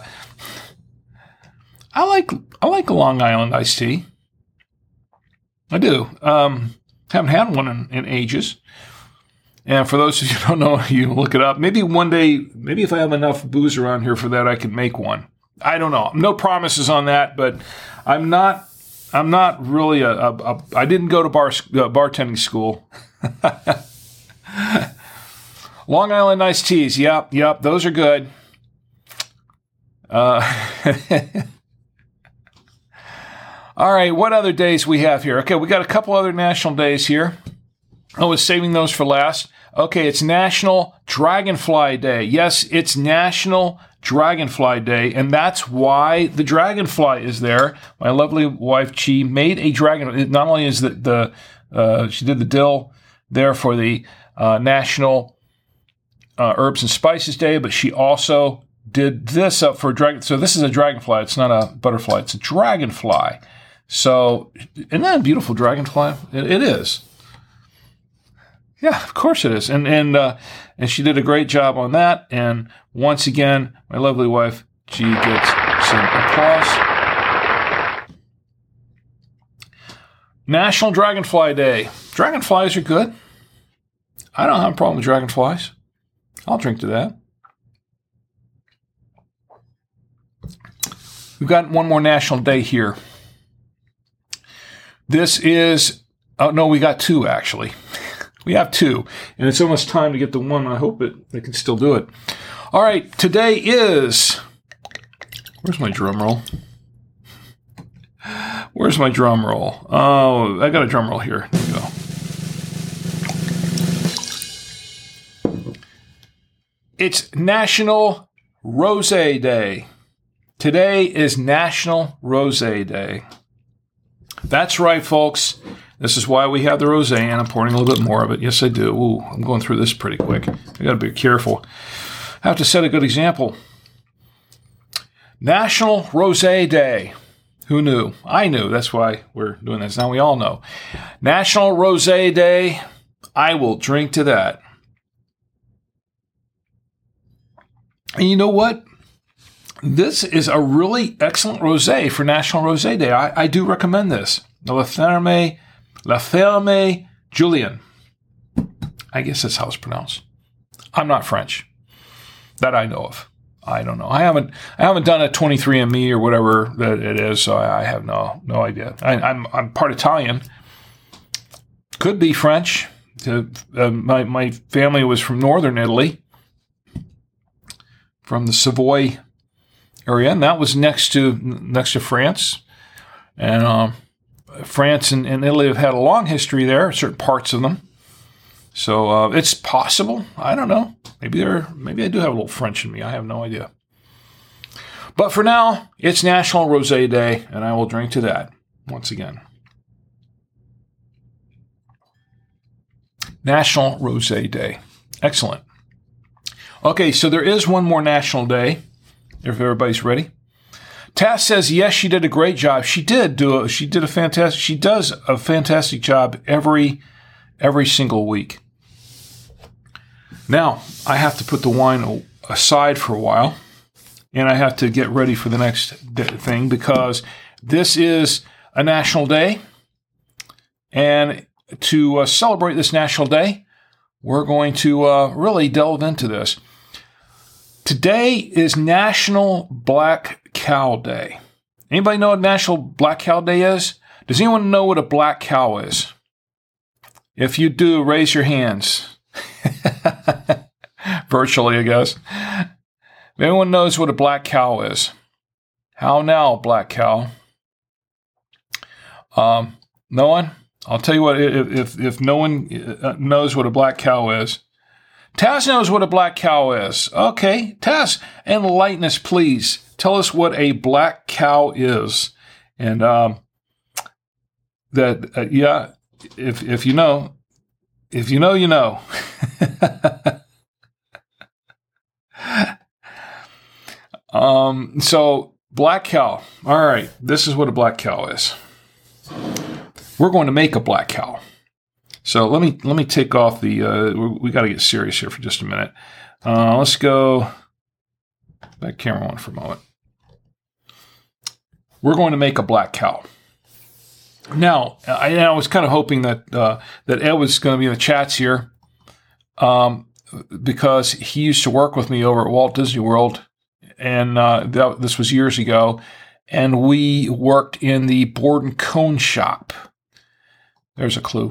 like Long Island iced tea. I do. Haven't had one in ages. And for those of you who don't know, you look it up. Maybe one day, if I have enough booze around here for that, I can make one. I don't know. No promises on that, but I'm not really I didn't go to bartending school. Long Island iced teas. Yep. Those are good. All right. What other days we have here? Okay. We got a couple other national days here. I was saving those for last. Okay. It's National Dragonfly Day. Yes, it's National Dragonfly Day, and that's why the dragonfly is there. My lovely wife, she made a dragon. Not only is she did the dill there for the National Herbs and Spices Day, but she also did this up for a dragon. So this is a dragonfly. It's not a butterfly. It's a dragonfly. So isn't that a beautiful dragonfly? It is. Yeah, of course it is. And she did a great job on that. And once again, my lovely wife, she gets some applause. National Dragonfly Day. Dragonflies are good. I don't have a problem with dragonflies. I'll drink to that. We've got one more national day here. This is, we got two actually. We have two, and it's almost time to get to one. I hope it can still do it. All right, today is, where's my drum roll? Where's my drum roll? Oh, I got a drum roll here. There we go. It's National Rosé Day. Today is National Rosé Day. That's right, folks. This is why we have the rosé, and I'm pouring a little bit more of it. Yes, I do. Ooh, I'm going through this pretty quick. I got to be careful. I have to set a good example. National Rosé Day. Who knew? I knew. That's why we're doing this. Now we all know. National Rosé Day. I will drink to that. And you know what? This is a really excellent rosé for National Rosé Day. I do recommend this. The La Ferme Julien. I guess that's how it's pronounced. I'm not French. That I know of. I don't know. I haven't done a 23andMe or whatever that it is, so I have no idea. I'm part Italian. Could be French. My family was from northern Italy, from the Savoy area, and that was next to France. And France and Italy have had a long history there, certain parts of them. So it's possible. I don't know. Maybe I do have a little French in me. I have no idea. But for now, it's National Rosé Day, and I will drink to that once again. National Rosé Day. Excellent. Okay, so there is one more national day, if everybody's ready. Taz says, yes, she did a great job. She does a fantastic job every single week. Now, I have to put the wine aside for a while, and I have to get ready for the next thing because this is a national day. And to celebrate this national day, we're going to really delve into this. Today is National Black Cow Day. Anybody know what National Black Cow Day is? Does anyone know what a black cow is? If you do, raise your hands. Virtually, I guess. If anyone knows what a black cow is, how now, black cow? No one? I'll tell you what, if no one knows what a black cow is, Taz knows what a black cow is. Okay, Taz, enlighten us, please. Tell us what a black cow is. And if you know, you know. So black cow. All right, this is what a black cow is. We're going to make a black cow. So let me take off the. We got to get serious here for just a minute. Let's go back camera on for a moment. We're going to make a black cow. Now, I was kind of hoping that Ed was going to be in the chats here, because he used to work with me over at Walt Disney World, and this was years ago, and we worked in the board and cone shop. There's a clue.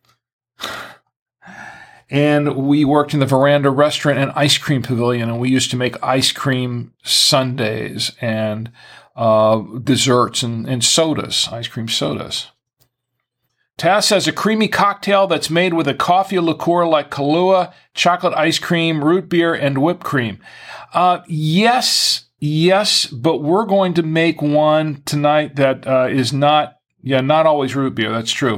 And we worked in the Veranda Restaurant and Ice Cream Pavilion, and we used to make ice cream sundaes and desserts and sodas, ice cream sodas. Taz says a creamy cocktail that's made with a coffee liqueur like Kahlua, chocolate ice cream, root beer, and whipped cream. Yes, but we're going to make one tonight that is not always root beer. That's true.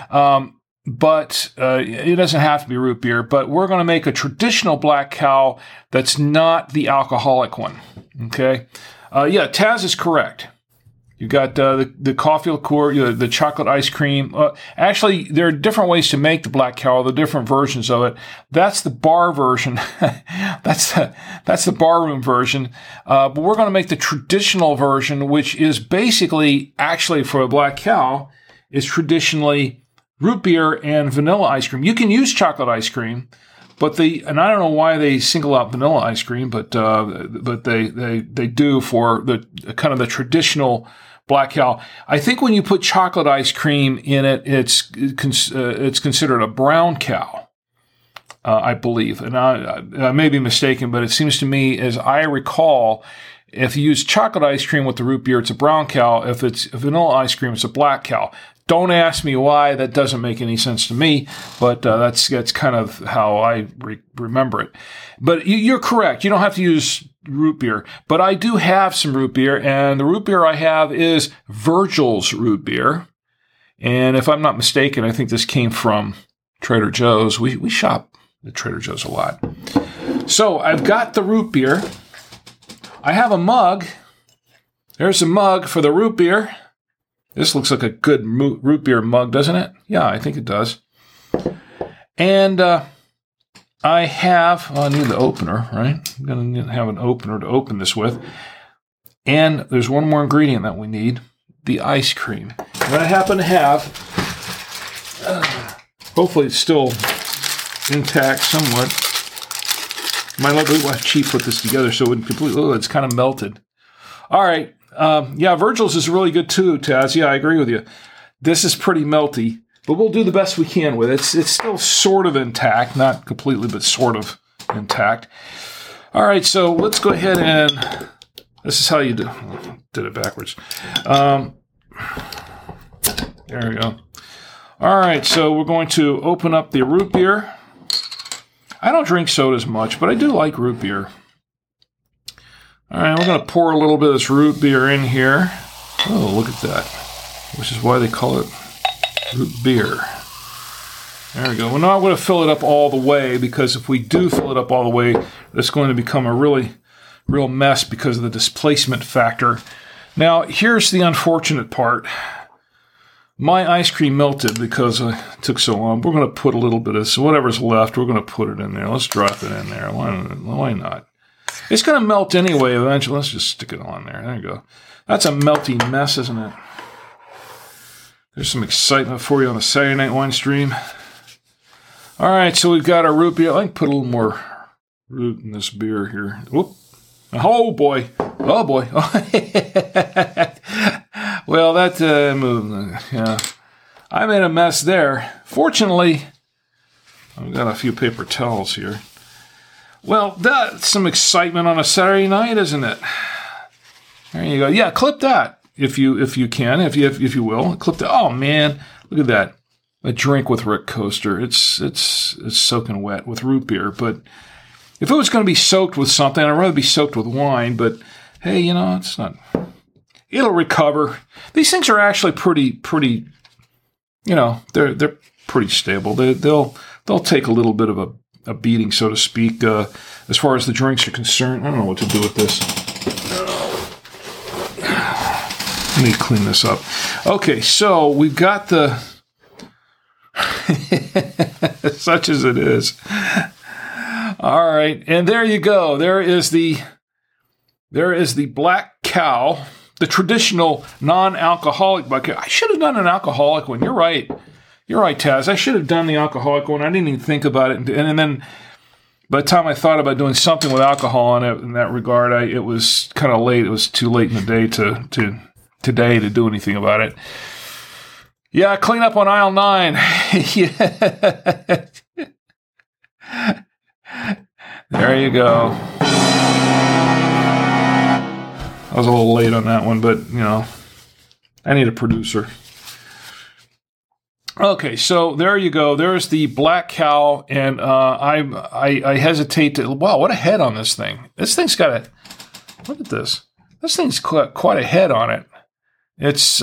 But it doesn't have to be root beer. But we're going to make a traditional black cow that's not the alcoholic one. Okay? Taz is correct. You got the coffee liqueur, the chocolate ice cream. Actually, there are different ways to make the black cow, the different versions of it. That's the bar version. that's the barroom version. But we're going to make the traditional version, which is basically, actually for a black cow, is traditionally root beer and vanilla ice cream. You can use chocolate ice cream, and I don't know why they single out vanilla ice cream, but they do for the kind of the traditional black cow. I think when you put chocolate ice cream in it, it's considered a brown cow, I believe. And I may be mistaken, but it seems to me, as I recall, if you use chocolate ice cream with the root beer, it's a brown cow. If it's vanilla ice cream, it's a black cow. Don't ask me why. That doesn't make any sense to me, but that's kind of how I remember it. But you're correct. You don't have to use root beer, but I do have some root beer, and the root beer I have is Virgil's root beer. And if I'm not mistaken, I think this came from Trader Joe's. We shop at Trader Joe's a lot. So I've got the root beer. I have a mug. There's a mug for the root beer. This looks like a good root beer mug, doesn't it? Yeah, I think it does. And I have, I need the opener, right? I'm going to have an opener to open this with. And there's one more ingredient that we need, the ice cream. And I happen to have, hopefully it's still intact somewhat. My lovely wife Chi put this together so it wouldn't completely, it's kind of melted. All right. Virgil's is really good too, Taz. Yeah, I agree with you. This is pretty melty, but we'll do the best we can with it. It's still sort of intact, not completely, but sort of intact. All right, so let's go ahead and this is how you do. Did it backwards. There we go. All right, so we're going to open up the root beer. I don't drink sodas much, but I do like root beer. All right, we're going to pour a little bit of this root beer in here. Oh, look at that. Which is why they call it root beer. There we go. We're not going to fill it up all the way, because if we do fill it up all the way, it's going to become a real mess because of the displacement factor. Now, here's the unfortunate part. My ice cream melted because it took so long. We're going to put a little bit of this, whatever's left, we're going to put it in there. Let's drop it in there. Why not? It's going to melt anyway eventually. Let's just stick it on there. There you go. That's a melty mess, isn't it? There's some excitement for you on a Saturday Night Wine Stream. All right, so we've got our root beer. I can put a little more root in this beer here. Whoop. Oh, boy. Oh, boy. Well, that moved. Yeah. I made a mess there. Fortunately, I've got a few paper towels here. Well, that's some excitement on a Saturday night, isn't it? There you go. Yeah, clip that if you can, if you will. Clip that. Oh, man. Look at that. A Drink with Rick coaster. It's soaking wet with root beer. But if it was going to be soaked with something, I'd rather be soaked with wine. But hey, it's not. It'll recover. These things are actually pretty. They're pretty stable. They'll take a little bit of a beating, so to speak, as far as the drinks are concerned. I don't know what to do with this. Let me clean this up. Okay, so we've got the. Such as it is. All right, and there you go. There is the Black Cow, the traditional non-alcoholic Black Cow. I should have done an alcoholic one. You're right, Taz. I should have done the alcoholic one. I didn't even think about it, and then by the time I thought about doing something with alcohol in that regard, it was kind of late. It was too late in the day to do anything about it. Yeah, clean up on aisle 9. Yeah. There you go. I was a little late on that one, but, I need a producer. Okay, so there you go. There's the Black Cow, and I hesitate to... Wow, what a head on this thing. This thing's got a... Look at this. This thing's quite a head on it. It's...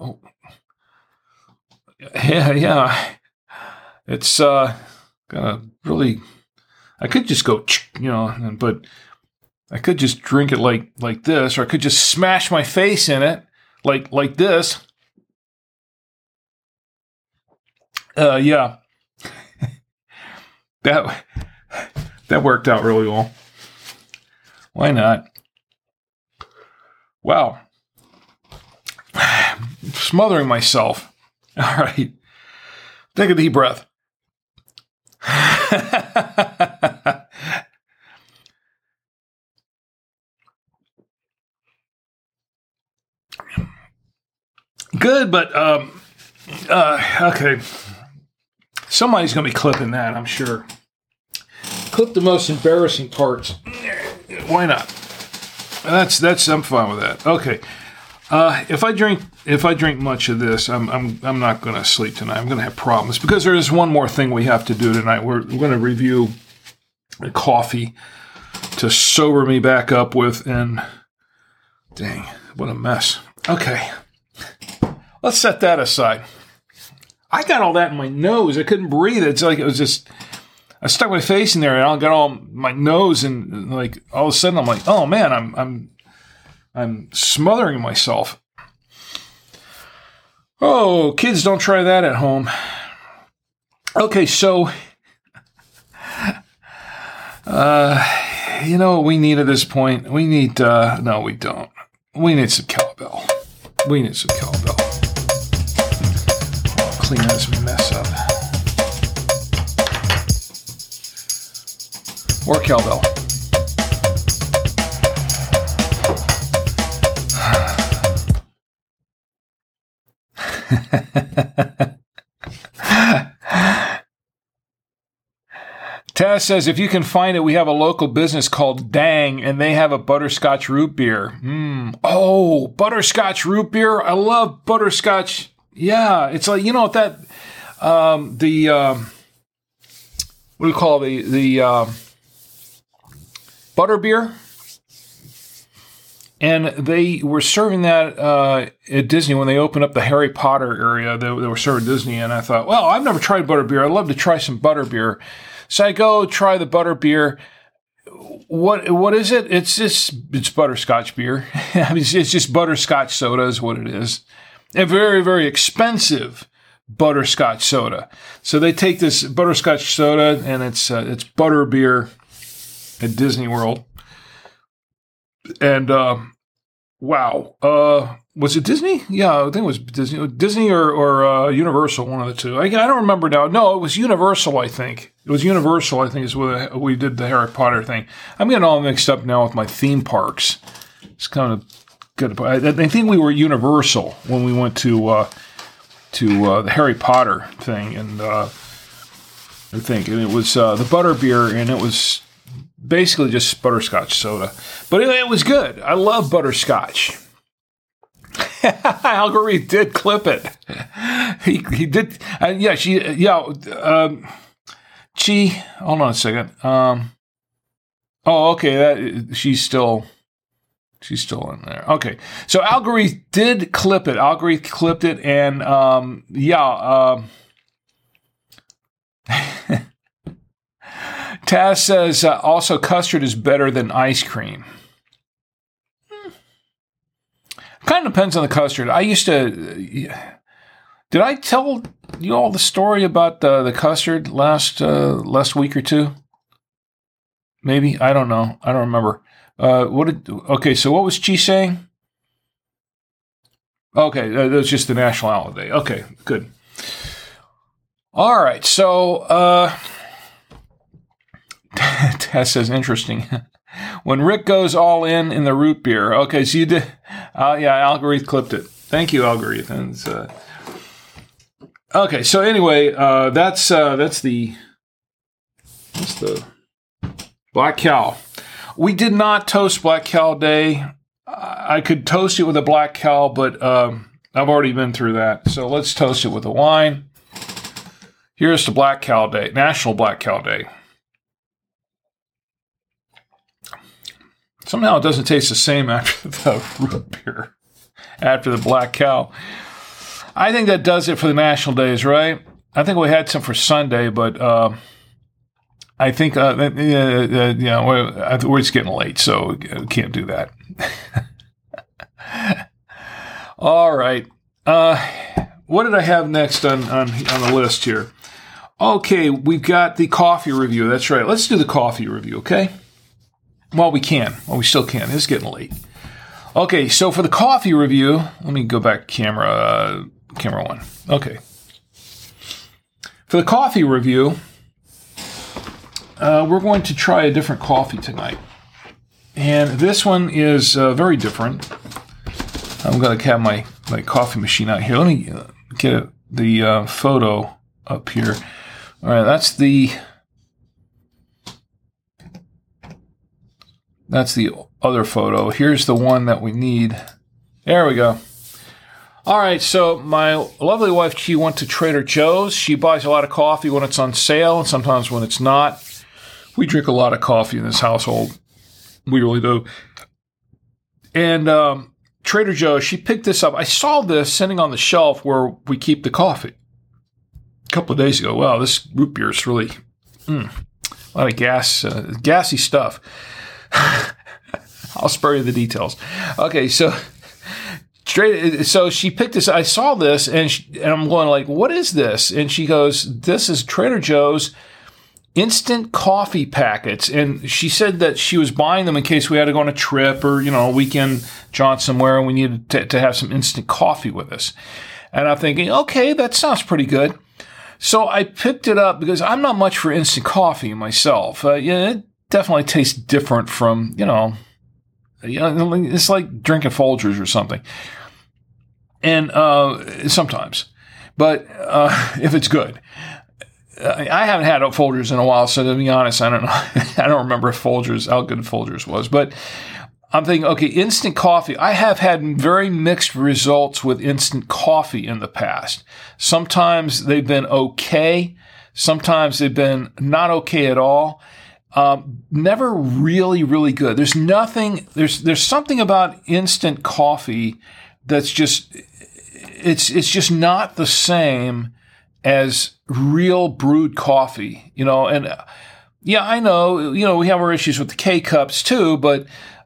Yeah. It's got a really... I could just go, but I could just drink it like this, or I could just smash my face in it like this. Yeah. That worked out really well. Why not? Wow. Smothering myself. All right. Take a deep breath. Good, but okay. Somebody's going to be clipping that, I'm sure. Clip the most embarrassing parts. Why not? That's I'm fine with that. Okay. If I drink much of this, I'm not going to sleep tonight. I'm going to have problems because there is one more thing we have to do tonight. We're going to review a coffee to sober me back up with, and dang, what a mess. Okay, let's set that aside. I got all that in my nose. I couldn't breathe. It's like it was just. I stuck my face in there, and I got all my nose, and like all of a sudden, I'm like, oh man, I'm smothering myself. Oh, kids, don't try that at home. Okay, so, you know what we need at this point? We need, no, we don't. We need some cowbell. We need some cowbell. I'll clean this mess up. Or cowbell. Taz says, if you can find it, we have a local business called Dang, and they have a butterscotch root beer. Oh, butterscotch root beer. I love butterscotch. Yeah, it's like, you know, that, what do we call the butter beer? And they were serving that at Disney when they opened up the Harry Potter area. They were serving Disney, and I thought, well, I've never tried butter beer. I'd love to try some butter beer. So I go try the butter beer. What is it? It's butterscotch beer. I mean, it's just butterscotch soda is what it is. A very, very expensive butterscotch soda. So they take this butterscotch soda, and it's butter beer at Disney World. And, wow. Was it Disney? Yeah, I think it was Disney or Universal, one of the two. I don't remember now. No, it was Universal, I think. It was Universal, I think, is where we did the Harry Potter thing. I'm getting all mixed up now with my theme parks. It's kind of good. I think we were Universal when we went to the Harry Potter thing. And I think it was the butter beer, and it was basically just butterscotch soda. But it was good. I love butterscotch. Algorithm did clip it. He did. She. Hold on a second. Okay. She's still in there. Okay. So Algorithm did clip it. Algorithm clipped it, and Taz says also custard is better than ice cream. Kind of depends on the custard. I used to. Did I tell you all the story about the custard last week or two? Maybe, I don't know. I don't remember. Okay, so what was Chi saying? Okay, that was just the National Holiday. Okay, good. All right, so Tess says interesting. When Rick goes all in the root beer. Okay, so you did. Algorithm clipped it. Thank you, Algorithm. Okay, so anyway, that's the Black Cow. We did not toast Black Cow Day. I could toast it with a Black Cow, but I've already been through that. So let's toast it with a wine. Here's the Black Cow Day, National Black Cow Day. Somehow it doesn't taste the same after the root beer, after the Black Cow. I think that does it for the national days, right? I think we had some for Sunday, but I think, we're just getting late, so we can't do that. All right. What did I have next on the list here? Okay, we've got the coffee review. That's right. Let's do the coffee review, okay? Well, we can. Well, we still can. It's getting late. Okay, so for the coffee review, let me go back to camera one. Okay. For the coffee review, we're going to try a different coffee tonight. And this one is very different. I'm going to have my coffee machine out here. Let me get the photo up here. All right, that's the other photo. Here's the one that we need. There we go. All right, so my lovely wife, she went to Trader Joe's. She buys a lot of coffee when it's on sale and sometimes when it's not. We drink a lot of coffee in this household. We really do. And Trader Joe's, she picked this up. I saw this sitting on the shelf where we keep the coffee a couple of days ago. Wow, this root beer is really a lot of gassy stuff. I'll spare you the details. Okay, so she picked this. I saw this, and I'm going like, what is this? And she goes, this is Trader Joe's instant coffee packets. And she said that she was buying them in case we had to go on a trip or, a weekend jaunt somewhere and we needed to have some instant coffee with us. And I'm thinking, okay, that sounds pretty good. So I picked it up because I'm not much for instant coffee myself. It definitely tastes different from, it's like drinking Folgers or something. And sometimes. But if it's good. I haven't had Folgers in a while, so to be honest, I don't know. I don't remember how good Folgers was. But I'm thinking, okay, instant coffee. I have had very mixed results with instant coffee in the past. Sometimes they've been okay. Sometimes they've been not okay at all. Never really, really good. There's something about instant coffee that's just, it's just not the same as real brewed coffee, and yeah, I know, we have our issues with the K-Cups too, but,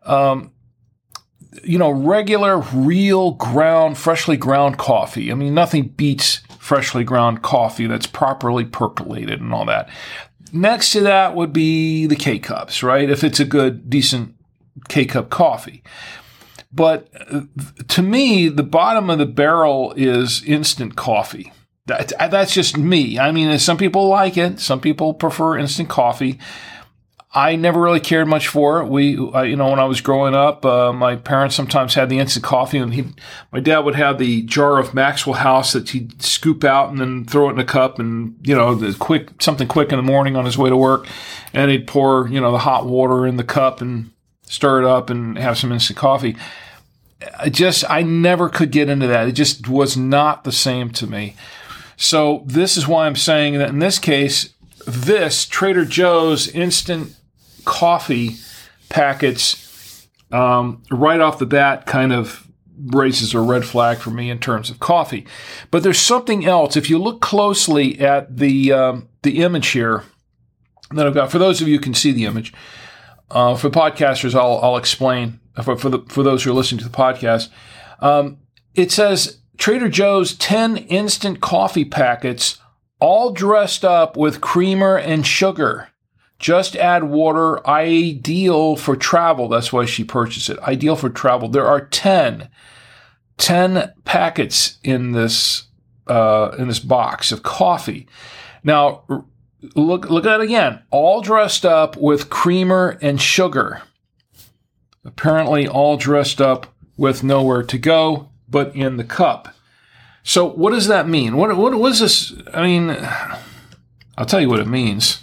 regular, real freshly ground coffee. I mean, nothing beats freshly ground coffee that's properly percolated and all that. Next to that would be the K-Cups, right? If it's a good, decent K-Cup coffee. But to me, the bottom of the barrel is instant coffee. That's just me. I mean, some people like it. Some people prefer instant coffee. I never really cared much for it. When I was growing up, my parents sometimes had the instant coffee, and my dad would have the jar of Maxwell House that he'd scoop out and then throw it in a cup, and something quick in the morning on his way to work, and he'd pour the hot water in the cup and stir it up and have some instant coffee. I never could get into that. It just was not the same to me. So this is why I'm saying that in this case, this Trader Joe's instant coffee packets right off the bat kind of raises a red flag for me in terms of coffee. But there's something else. If you look closely at the image here that I've got, for those of you who can see the image, for podcasters, I'll explain. For those who are listening to the podcast, it says Trader Joe's 10 instant coffee packets, all dressed up with creamer and sugar. Just add water. Ideal for travel. That's why she purchased it. Ideal for travel. There are 10 packets in this box of coffee. Now, look at it again. All dressed up with creamer and sugar. Apparently all dressed up with nowhere to go but in the cup. So what does that mean? What is this? I mean, I'll tell you what it means.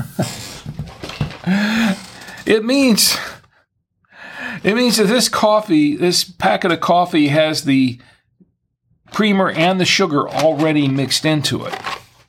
It means that this packet of coffee has the creamer and the sugar already mixed into it.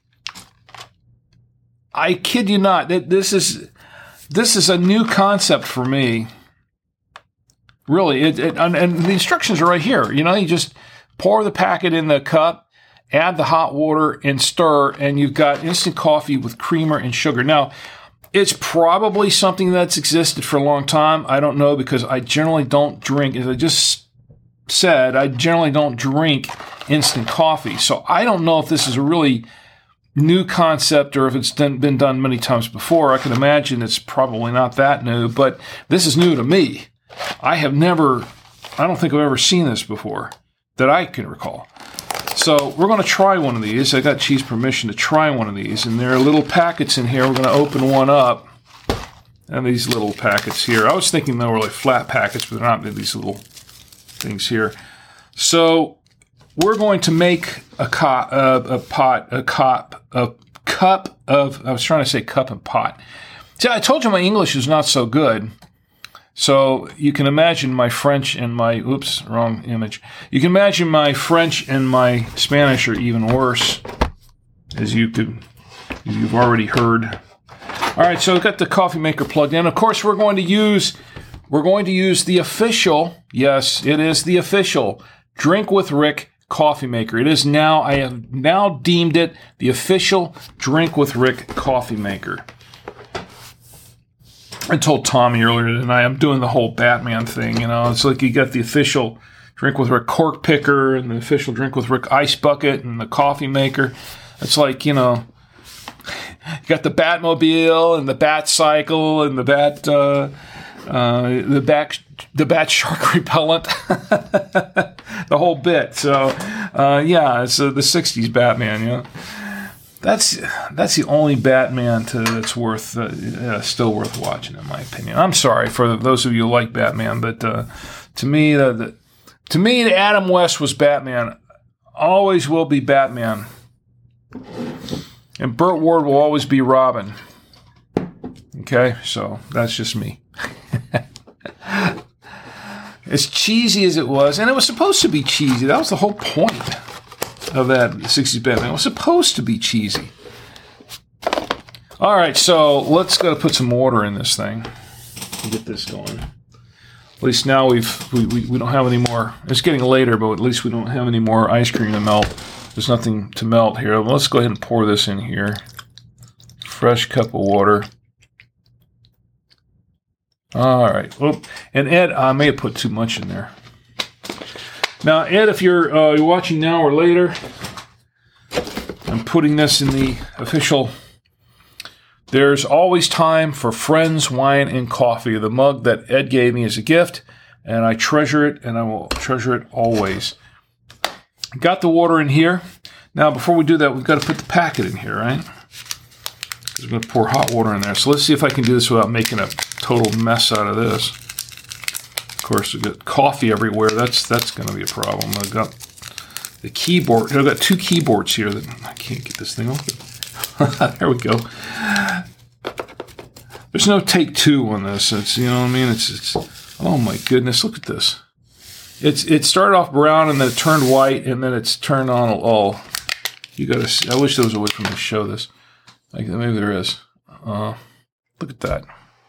I kid you not. This is a new concept for me. Really, and the instructions are right here. You just pour the packet in the cup, add the hot water, and stir, and you've got instant coffee with creamer and sugar. Now, it's probably something that's existed for a long time. I don't know, because I generally don't drink, as I just said, I generally don't drink instant coffee. So I don't know if this is a really new concept or if it's been done many times before. I can imagine it's probably not that new, but this is new to me. I don't think I've ever seen this before that I can recall. So we're going to try one of these. I got Chi's permission to try one of these, and there are little packets in here. We're going to open one up, and these little packets here. I was thinking they were like flat packets, but they're not. They're these little things here. So we're going to make a cup of. I was trying to say cup and pot. See, I told you my English is not so good. So you can imagine my French and my, wrong image. You can imagine my French and my Spanish are even worse, as you've already heard. All right, so I've got the coffee maker plugged in. Of course, we're going to use the official, yes, it is the official Drink with Rick coffee maker. I have now deemed it the official Drink with Rick coffee maker. I told Tommy earlier tonight, I'm doing the whole Batman thing, It's like you got the official Drink with Rick cork picker and the official Drink with Rick ice bucket and the coffee maker. It's like, you got the Batmobile and the Bat Cycle and the Bat Shark repellent, the whole bit. So, it's the 60s Batman, That's the only Batman that's still worth watching, in my opinion. I'm sorry for those of you who like Batman, but to me, Adam West was Batman. Always will be Batman, and Burt Ward will always be Robin. Okay, so that's just me. as cheesy as it was, and it was supposed to be cheesy. That was the whole point of that 60s Batman. It was supposed to be cheesy. All right, so let's go put some water in this thing and get this going. At least now we don't have any more. It's getting later, but at least we don't have any more ice cream to melt. There's nothing to melt here. Let's go ahead and pour this in here. Fresh cup of water. All right. Well, and Ed, I may have put too much in there. Now, Ed, if you're watching now or later, I'm putting this in the official. There's always time for friends, wine, and coffee. The mug that Ed gave me as a gift, and I treasure it, and I will treasure it always. Got the water in here. Now, before we do that, we've got to put the packet in here, right? Because we're going to pour hot water in there. So let's see if I can do this without making a total mess out of this. Of course, we've got coffee everywhere. That's going to be a problem. I've got the keyboard. I've got two keyboards here that I can't get this thing open. There we go. There's no take two on this. It's, you know what I mean? It's oh my goodness, look at this. It started off brown and then it turned white and then it's turned on. Oh, you gotta see. I wish there was a way for me to show this. Like, maybe there is. Look at that.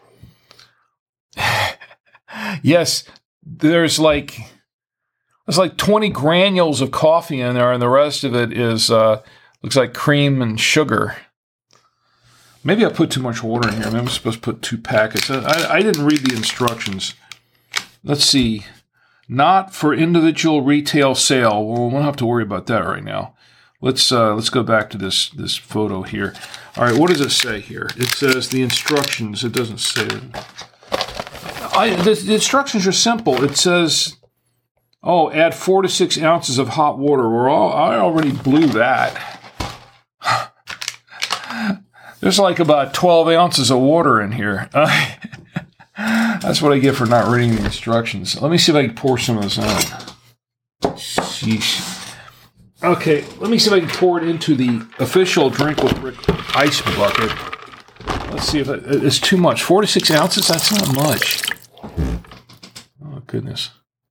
Yes, there's like 20 granules of coffee in there, and the rest of it is looks like cream and sugar. Maybe I put too much water in here. Maybe I'm supposed to put 2 packets. I didn't read the instructions. Let's see. Not for individual retail sale. Well, we won't have to worry about that right now. Let's go back to this photo here. All right, what does it say here? It says the instructions. It doesn't say it. The instructions are simple. It says, add 4 to 6 ounces of hot water. I already blew that. There's like about 12 ounces of water in here. That's what I get for not reading the instructions. Let me see if I can pour some of this out. Sheesh. Okay, let me see if I can pour it into the official Drink with Rick ice bucket. Let's see if it's too much. 4 to 6 ounces? That's not much. Oh, goodness.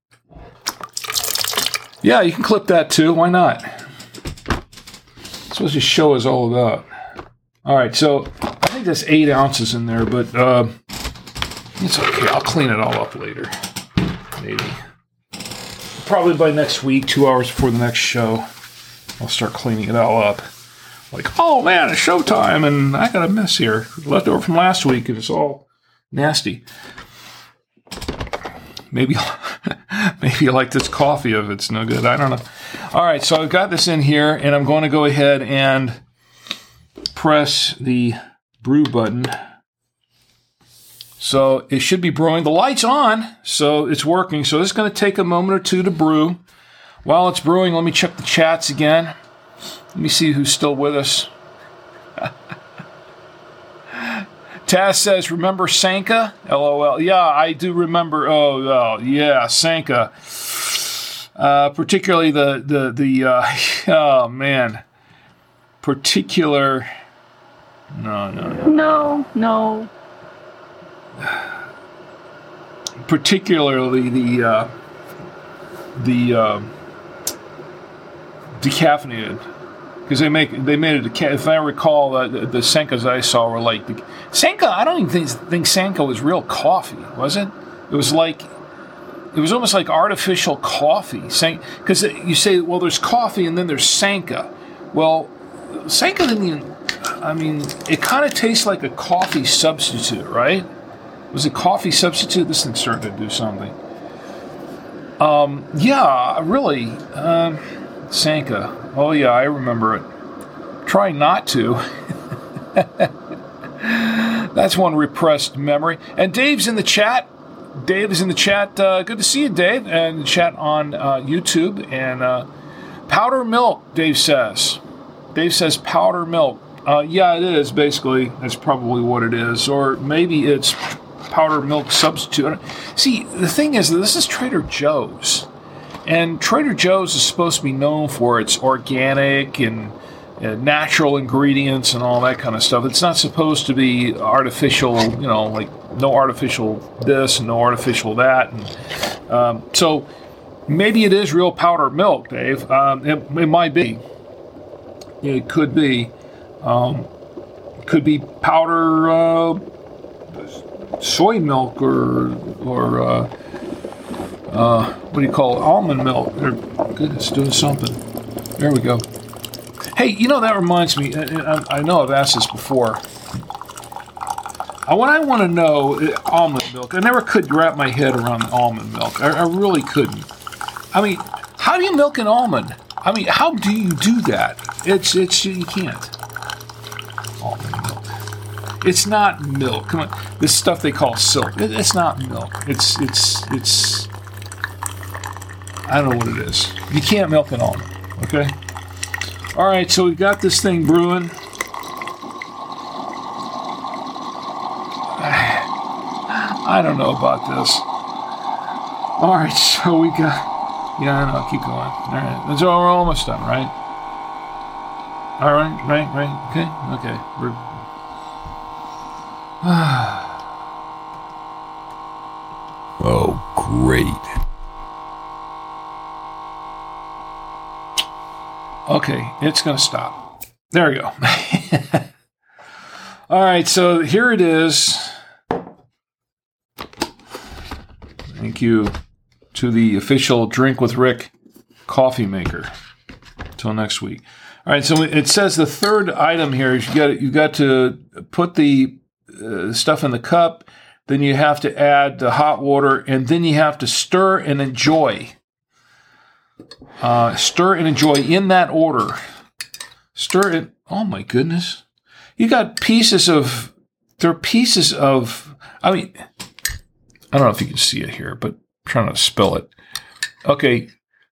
Yeah, you can clip that too. Why not? That's what this show is all about. All right, so I think that's 8 ounces in there, but it's okay. I'll clean it all up later. Maybe. Probably by next week, 2 hours before the next show, I'll start cleaning it all up. Like, oh man, it's showtime, and I got a mess here. Left over from last week, and it's all nasty. Maybe you like this coffee if it's no good. I don't know. All right, so I've got this in here, and I'm going to go ahead and press the brew button. So it should be brewing. The light's on, so it's working. So this is going to take a moment or two to brew. While it's brewing, let me check the chats again. Let me see who's still with us. Taz says, remember Sanka? LOL. Yeah, I do remember. Oh, yeah, Sanka. Particularly the oh, man. Particular. No. Particularly the decaffeinated, because they made it. If I recall, the Sankas I saw were like Sanka. I don't even think Sanka was real coffee, was it? It was almost like artificial coffee. Because you say, well, there's coffee and then there's Sanka. Well, Sanka didn't even. I mean, it kind of tastes like a coffee substitute, right? Was it coffee substitute? This thing's starting to do something. Yeah, really. Sanka. Oh, yeah, I remember it. Try not to. That's one repressed memory. And Dave's in the chat. Dave is in the chat. Good to see you, Dave. And the chat on YouTube. And powder milk, Dave says. Dave says powder milk. Yeah, it is, basically. That's probably what it is. Or maybe it's powder milk substitute. See, the thing is, this is Trader Joe's. And Trader Joe's is supposed to be known for its organic and natural ingredients and all that kind of stuff. It's not supposed to be artificial, like no artificial this and no artificial that. And so maybe it is real powdered milk, Dave. It might be. It could be. Could be powder soy milk or what do you call it? Almond milk. Goodness, doing something. There we go. Hey, that reminds me. I know I've asked this before. What I want to know, almond milk. I never could wrap my head around almond milk. I really couldn't. I mean, how do you milk an almond? I mean, how do you do that? You can't. Almond milk. It's not milk. Come on, this stuff they call silk. It's not milk. It's. I don't know what it is. You can't milk an almond. Okay. All right, so we've got this thing brewing. I don't know about this. All right, so we got... Yeah, I know, keep going. All right, so we're almost done, right? All right, okay. Oh, great. Okay, it's going to stop. There we go. All right, so here it is. Thank you to the official Drink with Rick coffee maker. Till next week. All right, so it says the third item here is you got to put the stuff in the cup, then you have to add the hot water, and then you have to stir and enjoy. Stir and enjoy in that order. Stir it. Oh my goodness. You got pieces of, I mean, I don't know if you can see it here, but I'm trying to spill it. Okay.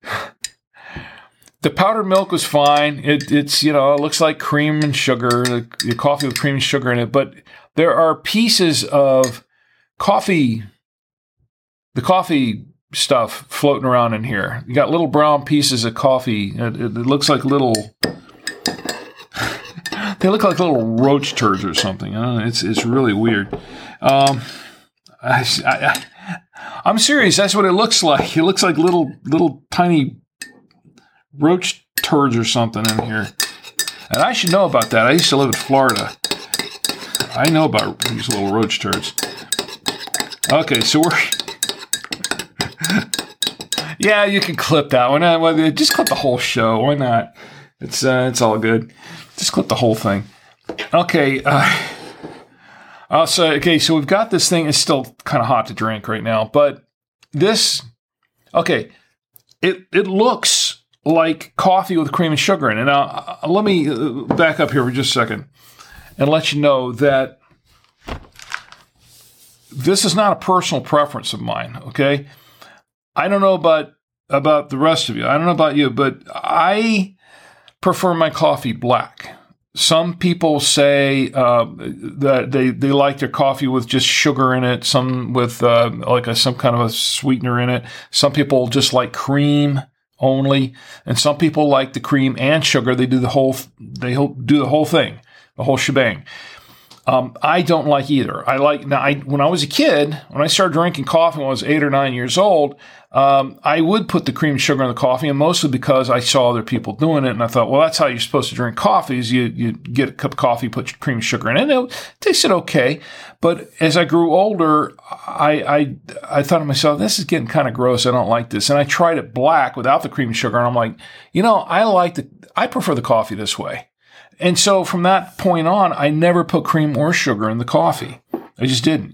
The powdered milk was fine. It's, it looks like cream and sugar, the coffee with cream and sugar in it, but there are pieces of the coffee stuff floating around in here. You got little brown pieces of coffee. It looks like little. They look like little roach turds or something. I don't know. It's really weird. I'm serious. That's what it looks like. It looks like little tiny roach turds or something in here. And I should know about that. I used to live in Florida. I know about these little roach turds. Okay, so we're. Yeah, you can clip that one. Just clip the whole show. Why not? It's all good. Just clip the whole thing. Okay. So we've got this thing. It's still kind of hot to drink right now, but this. Okay, it looks like coffee with cream and sugar in it. Now, let me back up here for just a second and let you know that this is not a personal preference of mine. Okay. I don't know about the rest of you. I don't know about you, but I prefer my coffee black. Some people say that they like their coffee with just sugar in it, some with some kind of a sweetener in it. Some people just like cream only, and some people like the cream and sugar. They do the whole thing, the whole shebang. I don't like either. When I was a kid, when I started drinking coffee when I was 8 or 9 years old, I would put the cream and sugar in the coffee, and mostly because I saw other people doing it, and I thought, well, that's how you're supposed to drink coffee, is you get a cup of coffee, put your cream and sugar in it, and it tasted okay. But as I grew older, I thought to myself, this is getting kind of gross. I don't like this. And I tried it black without the cream and sugar, and I'm like, I prefer the coffee this way. And so from that point on, I never put cream or sugar in the coffee. I just didn't.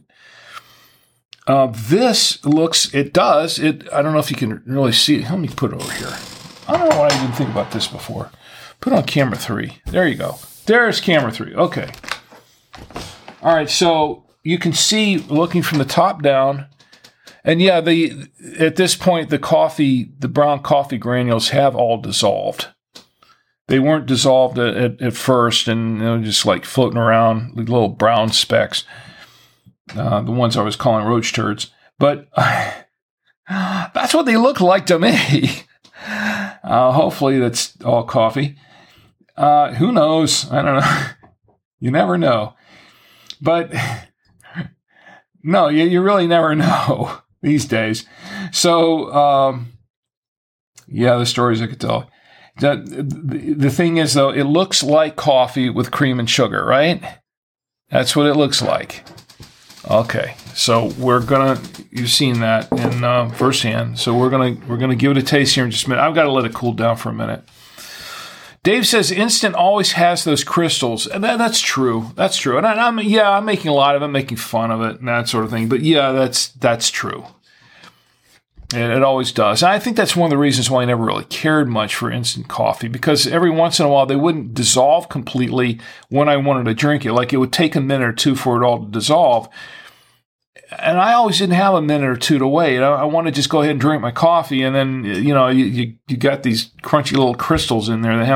This looks, I don't know if you can really see it. Let me put it over here. I don't know why I didn't think about this before. Put on camera 3. There you go. There's camera 3. Okay. All right. So you can see looking from the top down. And yeah, at this point, the brown coffee granules have all dissolved. They weren't dissolved at first, and just like floating around, like little brown specks. The ones I was calling roach turds. But that's what they look like to me. Hopefully that's all coffee. Who knows? I don't know. You never know. But no, you really never know these days. So, the stories I could tell. The thing is, though, it looks like coffee with cream and sugar, right? That's what it looks like. Okay, so you've seen that in firsthand. So we're gonna give it a taste here in just a minute. I've got to let it cool down for a minute. Dave says instant always has those crystals, and that's true. That's true. And I'm making a lot of it, I'm making fun of it and that sort of thing. But yeah, that's true. It always does. And I think that's one of the reasons why I never really cared much for instant coffee, because every once in a while they wouldn't dissolve completely when I wanted to drink it. Like it would take a minute or two for it all to dissolve. And I always didn't have a minute or two to wait. I want to just go ahead and drink my coffee, and then you got these crunchy little crystals in there that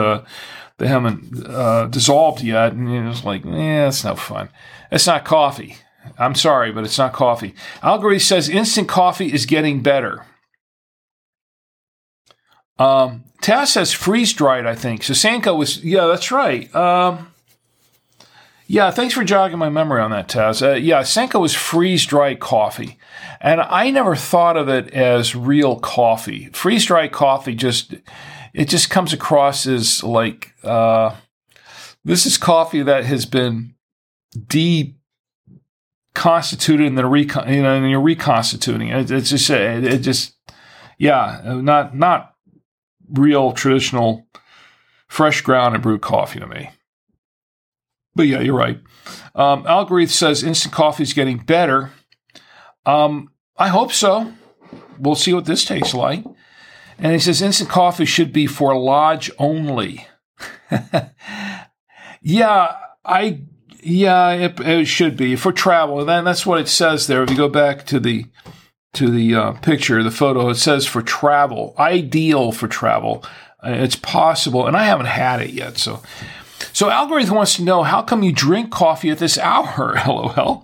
haven't dissolved yet, and it's like, that's no fun. It's not coffee. I'm sorry, but it's not coffee. Algorithm says instant coffee is getting better. Taz says freeze dried, I think. Sasanka was, that's right. Thanks for jogging my memory on that, Taz. Senka was freeze-dried coffee. And I never thought of it as real coffee. Freeze-dried coffee just comes across as like, this is coffee that has been deconstituted and then and you're reconstituting it. Not real traditional fresh ground and brewed coffee to me. But yeah, you're right. Algorithm says instant coffee is getting better. I hope so. We'll see what this tastes like. And he says instant coffee should be for lodge only. It should be for travel. And that's what it says there. If you go back to the picture, the photo, it says for travel, ideal for travel. It's possible, and I haven't had it yet, so. So Algorithm wants to know, how come you drink coffee at this hour? LOL.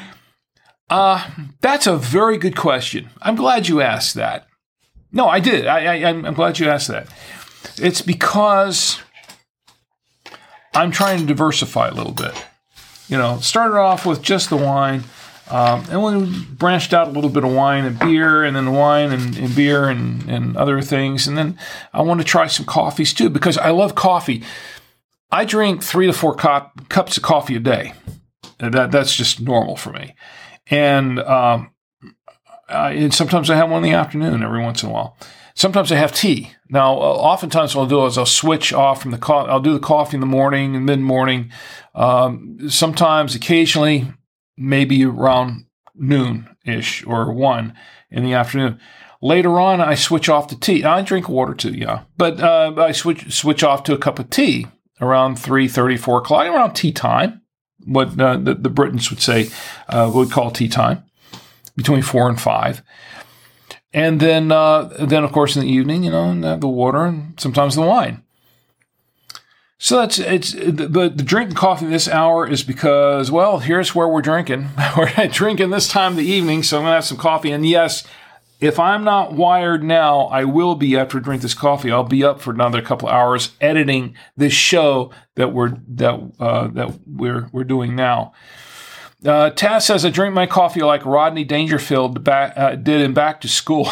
That's a very good question. I'm glad you asked that. No, I did. I'm glad you asked that. It's because I'm trying to diversify a little bit. Started off with just the wine, and we branched out a little bit of wine and beer, and then wine and beer and other things. And then I want to try some coffees too, because I love coffee. I drink 3 to 4 cups of coffee a day. That's just normal for me. And sometimes I have one in the afternoon every once in a while. Sometimes I have tea. Now, oftentimes what I'll do is I'll switch off from the coffee. I'll do the coffee in the morning and mid-morning. Sometimes, occasionally, maybe around noon-ish or 1 in the afternoon. Later on, I switch off to tea. Now, I drink water too, yeah. But I switch off to a cup of tea around 3:30, 4 o'clock, around tea time, what the Britons would say, would call tea time, between 4 and 5. And then of course, in the evening, the water and sometimes the wine. So the drinking coffee this hour is because, well, here's where we're drinking. We're drinking this time of the evening, so I'm going to have some coffee. And yes, if I'm not wired now, I will be after I drink this coffee. I'll be up for another couple of hours editing this show that we're doing now. Taz says, I drink my coffee like Rodney Dangerfield did in Back to School.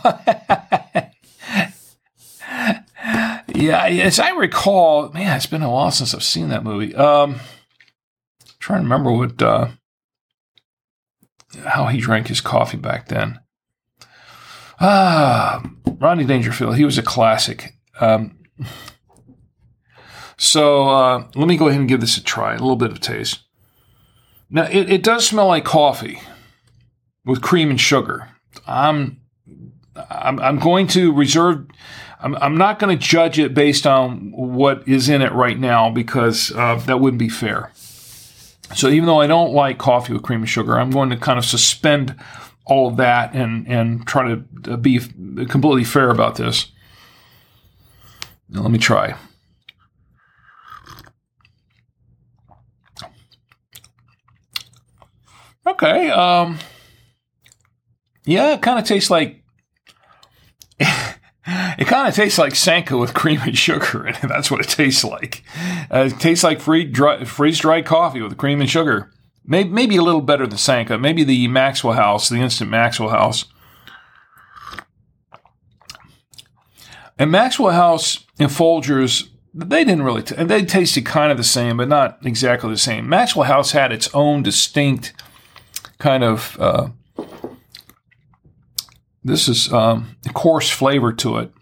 Yeah, as I recall, man, it's been a while since I've seen that movie. Trying to remember how he drank his coffee back then. Rodney Dangerfield, he was a classic. So let me go ahead and give this a try, a little bit of a taste. Now, it does smell like coffee with cream and sugar. I'm going to reserve. I'm not going to judge it based on what is in it right now, because that wouldn't be fair. So even though I don't like coffee with cream and sugar, I'm going to kind of suspend all of that and try to be completely fair about this. Now, let me try. Okay. Yeah, it kind of tastes like it kind kind of tastes like Sanka with cream and sugar in it. That's what it tastes like. It tastes like freeze-dried coffee with cream and sugar. Maybe a little better than Sanka. Maybe the Maxwell House, the Instant Maxwell House. And Maxwell House and Folgers, they didn't really, they tasted kind of the same, but not exactly the same. Maxwell House had its own distinct kind of, this is coarse flavor to it.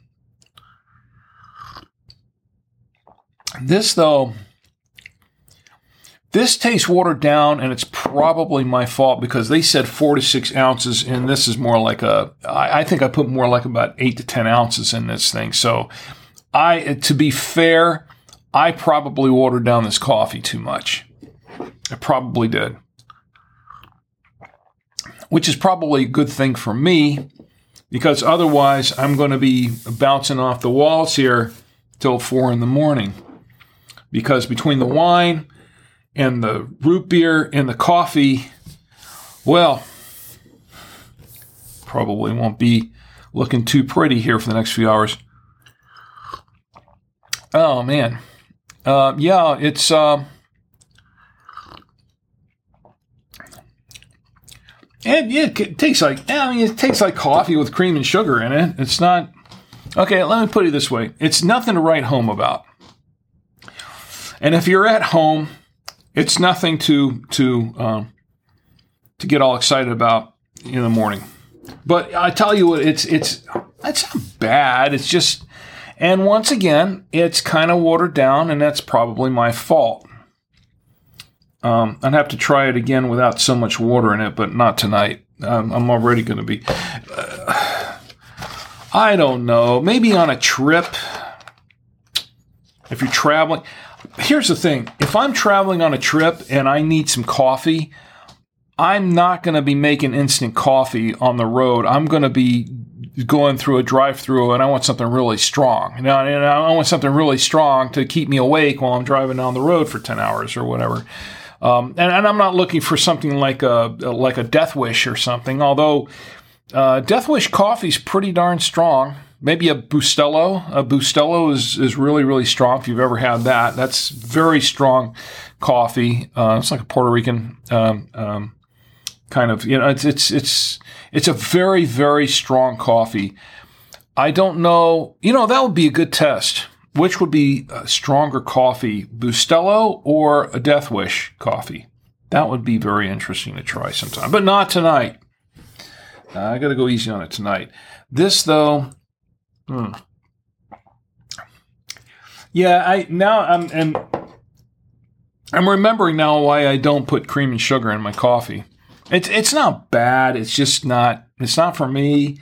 This, though, this tastes watered down, and it's probably my fault because they said 4 to 6 ounces, and this is more like I think I put more like about 8 to 10 ounces in this thing. So to be fair, I probably watered down this coffee too much. I probably did. Which is probably a good thing for me, because otherwise I'm going to be bouncing off the walls here till 4 in the morning. Because between the wine and the root beer and the coffee, well, probably won't be looking too pretty here for the next few hours. Oh, man. Yeah, it's... it tastes like, it tastes like coffee with cream and sugar in it. It's not... Okay, let me put it this way. It's nothing to write home about. And if you're at home, it's nothing to get all excited about in the morning. But I tell you what, it's not bad. It's just, and once again, it's kind of watered down, and that's probably my fault. I'd have to try it again without so much water in it, but not tonight. I'm already going to be. I don't know. Maybe on a trip, if you're traveling. Here's the thing. If I'm traveling on a trip and I need some coffee, I'm not going to be making instant coffee on the road. I'm going to be going through a drive-thru, and I want something really strong. Now, I want something really strong to keep me awake while I'm driving down the road for 10 hours or whatever. And I'm not looking for something like a Death Wish or something, although Death Wish coffee is pretty darn strong. Maybe a Bustelo. A Bustelo is really, really strong if you've ever had that. That's very strong coffee. It's like a Puerto Rican kind of, it's a very, very strong coffee. I don't know, that would be a good test. Which would be a stronger coffee, Bustelo or a Death Wish coffee? That would be very interesting to try sometime, but not tonight. I got to go easy on it tonight. This, though, yeah, I'm remembering now why I don't put cream and sugar in my coffee. It's not bad. It's just not. It's not for me.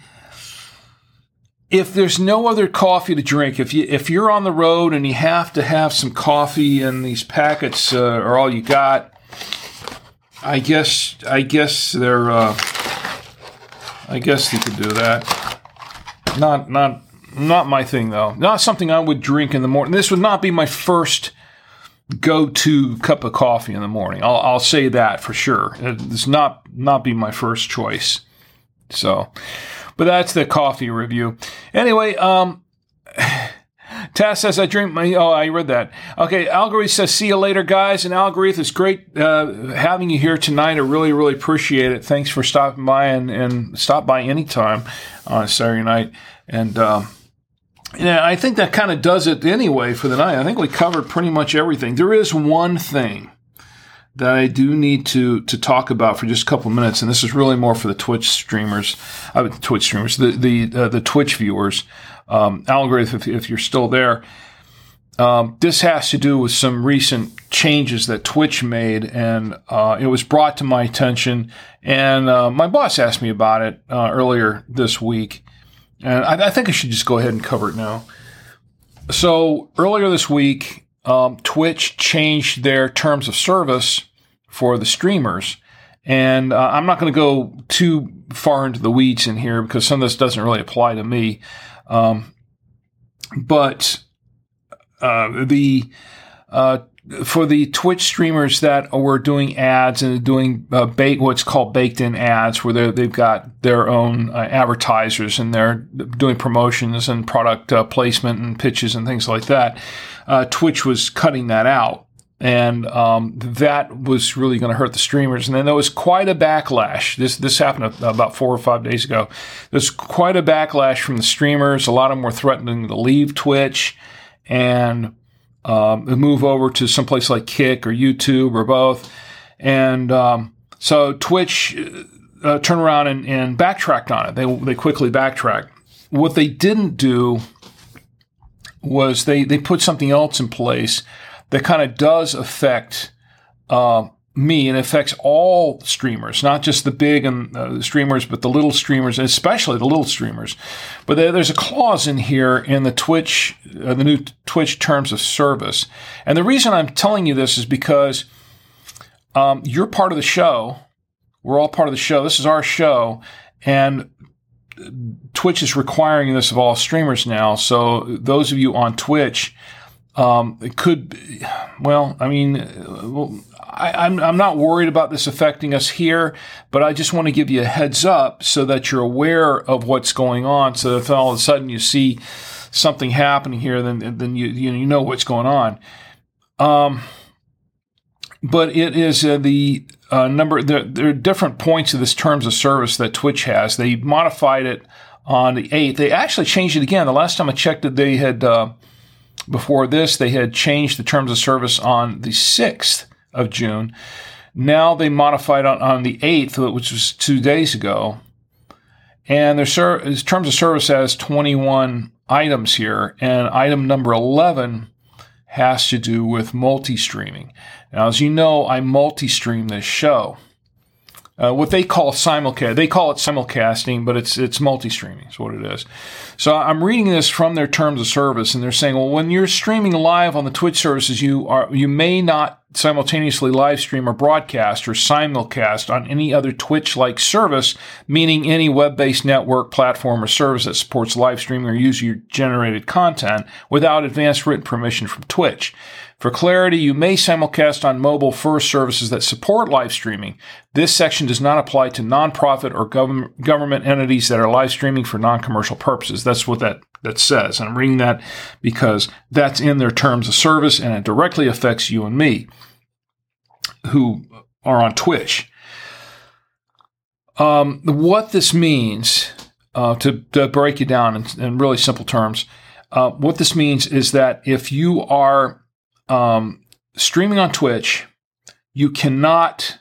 If there's no other coffee to drink, if you're on the road and you have to have some coffee and these packets are all you got, I guess they're. I guess you could do that. Not my thing though. Not something I would drink in the morning. This would not be my first go-to cup of coffee in the morning. I'll say that for sure. It's not be my first choice. So, but that's the coffee review. Anyway, Taz says, I read that. Okay, Algorithm says, see you later, guys. And Algorithm, it's great having you here tonight. I really, really appreciate it. Thanks for stopping by and stop by anytime on Saturday night. And I think that kind of does it anyway for the night. I think we covered pretty much everything. There is one thing that I do need to talk about for just a couple of minutes, and this is really more for the Twitch streamers, the Twitch viewers. Algorithm, if you're still there, this has to do with some recent changes that Twitch made, and it was brought to my attention, and my boss asked me about it earlier this week, and I think I should just go ahead and cover it now. So earlier this week, Twitch changed their terms of service for the streamers. And I'm not going to go too far into the weeds in here because some of this doesn't really apply to me. But the for the Twitch streamers that were doing ads and doing what's called baked-in ads, where they've got their own advertisers and they're doing promotions and product placement and pitches and things like that, Twitch was cutting that out. And that was really going to hurt the streamers. And then there was quite a backlash. This happened about 4 or 5 days ago. There's quite a backlash from the streamers. A lot of them were threatening to leave Twitch and move over to someplace like Kick or YouTube or both. And so Twitch turned around and backtracked on it. They quickly backtracked. What they didn't do was they put something else in place that kind of does affect me, and affects all streamers, not just the big and streamers, but the little streamers, especially the little streamers. But there's a clause in here in the Twitch, the new Twitch terms of service. And the reason I'm telling you this is because you're part of the show. We're all part of the show. This is our show. And Twitch is requiring this of all streamers now. So those of you on Twitch, it could, well, I mean, I'm not worried about this affecting us here, but I just want to give you a heads up so that you're aware of what's going on. So if all of a sudden you see something happening here, then you know what's going on. But it is the number. There are different points of this terms of service that Twitch has. They modified it on the 8th. They actually changed it again. The last time I checked it, they had. Before this, they had changed the terms of service on the 6th of June. Now they modified on the 8th, which was 2 days ago. And their terms of service has 21 items here. And item number 11 has to do with multi-streaming. Now, as you know, I multi-stream this show. What they call simulcast. They call it simulcasting, but it's multi-streaming is what it is. So I'm reading this from their terms of service, and they're saying, well, when you're streaming live on the Twitch services, you may not simultaneously live stream or broadcast or simulcast on any other Twitch-like service, meaning any web-based network, platform, or service that supports live streaming or user-generated content without advanced written permission from Twitch. For clarity, you may simulcast on mobile-first services that support live streaming. This section does not apply to nonprofit or government entities that are live streaming for non-commercial purposes. That's what that says. And I'm reading that because that's in their terms of service, and it directly affects you and me who are on Twitch. What this means, to break it down in really simple terms, what this means is that if you are streaming on Twitch, you cannot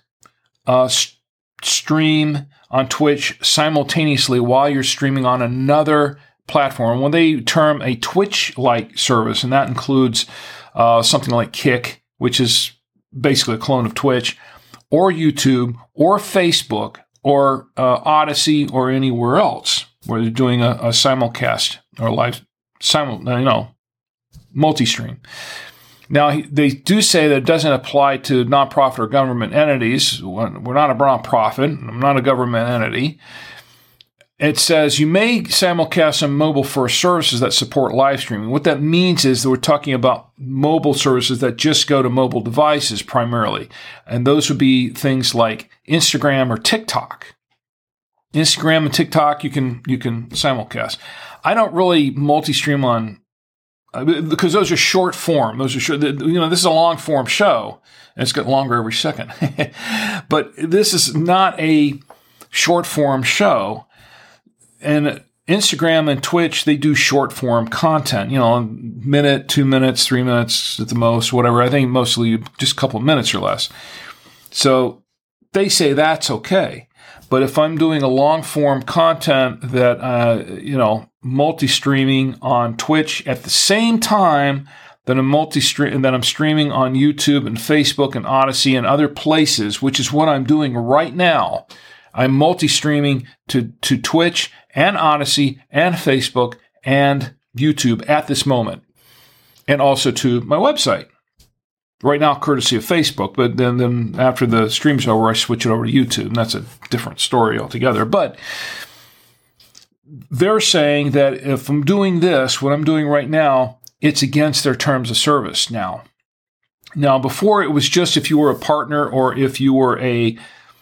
stream on Twitch simultaneously while you're streaming on another platform. When they term a Twitch-like service, and that includes something like Kick, which is basically a clone of Twitch, or YouTube, or Facebook, or Odyssey, or anywhere else where they're doing a simulcast or live multi-stream. Now, they do say that it doesn't apply to nonprofit or government entities. We're not a nonprofit. I'm not a government entity. It says you may simulcast on mobile-first services that support live streaming. What that means is that we're talking about mobile services that just go to mobile devices primarily. And those would be things like Instagram or TikTok. Instagram and TikTok, you can simulcast. I don't really multi-stream on because those are short form. Those are short. This is a long form show, and it's getting longer every second. But this is not a short form show. And Instagram and Twitch, they do short form content. A minute, 2 minutes, 3 minutes at the most, whatever. I think mostly just a couple of minutes or less. So they say that's okay. But if I'm doing a long form content that multi-streaming on Twitch at the same time that I'm streaming on YouTube and Facebook and Odyssey and other places, which is what I'm doing right now. I'm multi-streaming to Twitch and Odyssey and Facebook and YouTube at this moment, and also to my website. Right now, courtesy of Facebook, but then after the stream's over, I switch it over to YouTube, and that's a different story altogether. But they're saying that if I'm doing this, what I'm doing right now, it's against their terms of service now. Now, before it was just if you were a partner or if you were an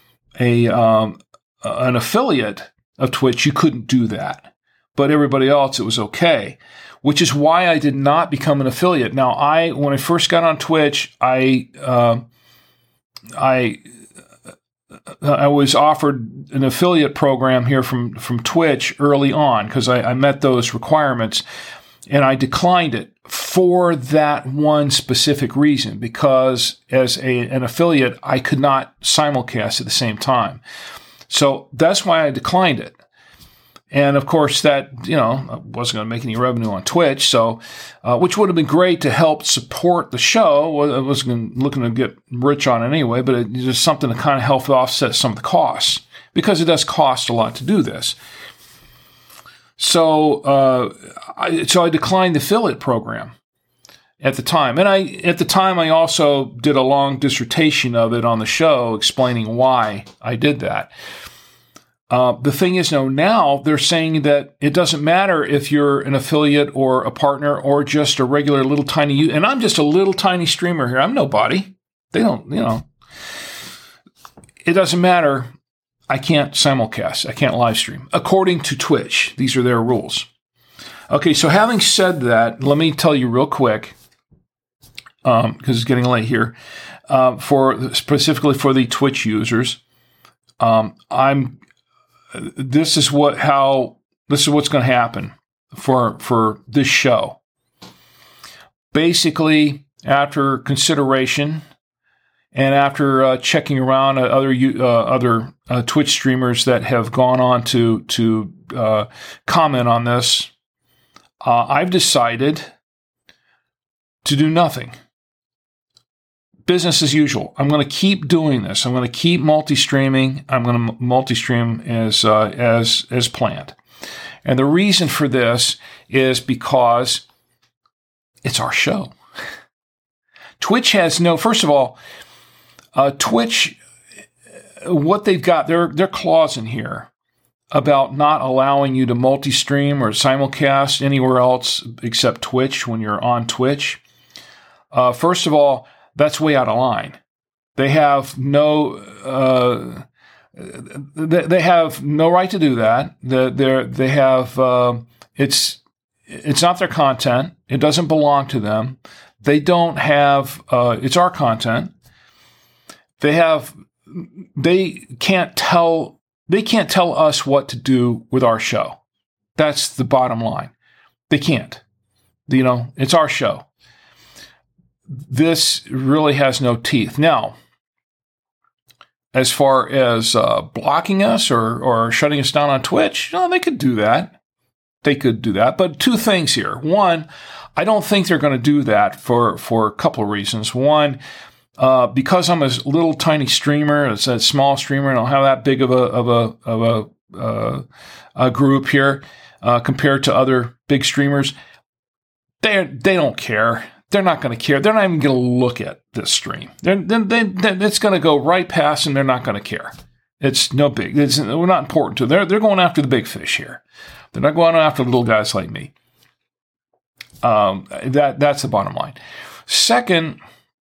affiliate of Twitch, you couldn't do that. But everybody else, it was okay, which is why I did not become an affiliate. Now, when I first got on Twitch, I was offered an affiliate program here from Twitch early on because I met those requirements, and I declined it for that one specific reason, because as an affiliate, I could not simulcast at the same time. So that's why I declined it. And of course, that, I wasn't going to make any revenue on Twitch, so which would have been great to help support the show. I wasn't looking to get rich on it anyway, but it's just something to kind of help offset some of the costs, because it does cost a lot to do this. So, I declined the affiliate program at the time, and I also did a long dissertation of it on the show explaining why I did that. The thing is, now they're saying that it doesn't matter if you're an affiliate or a partner or just a regular little tiny, and I'm just a little tiny streamer here. I'm nobody. They don't, it doesn't matter. I can't simulcast. I can't live stream according to Twitch. These are their rules. Okay. So having said that, let me tell you real quick, because it's getting late here, specifically for the Twitch users, this is what's going to happen for this show. Basically, after consideration and after checking around other Twitch streamers that have gone on to comment on this, I've decided to do nothing. Business as usual. I'm going to keep doing this. I'm going to keep multi-streaming. I'm going to multi-stream as planned. And the reason for this is because it's our show. Twitch has first of all, Twitch, what they've got, there are clause in here about not allowing you to multi-stream or simulcast anywhere else except Twitch when you're on Twitch. First of all, that's way out of line. They have no right to do that. They have it's not their content. It doesn't belong to them. They don't have it's our content. They can't tell us what to do with our show. That's the bottom line. They can't. It's our show. This really has no teeth. Now, as far as blocking us or shutting us down on Twitch, they could do that. They could do that. But two things here. One, I don't think they're going to do that for a couple of reasons. One, because I'm a little tiny streamer, it's a small streamer, and I don't have that big of a group here compared to other big streamers. They don't care. They're not going to care. They're not even going to look at this stream. It's going to go right past, and they're not going to care. It's no big. We're not important to them. They're going after the big fish here. They're not going after little guys like me. That's the bottom line. Second,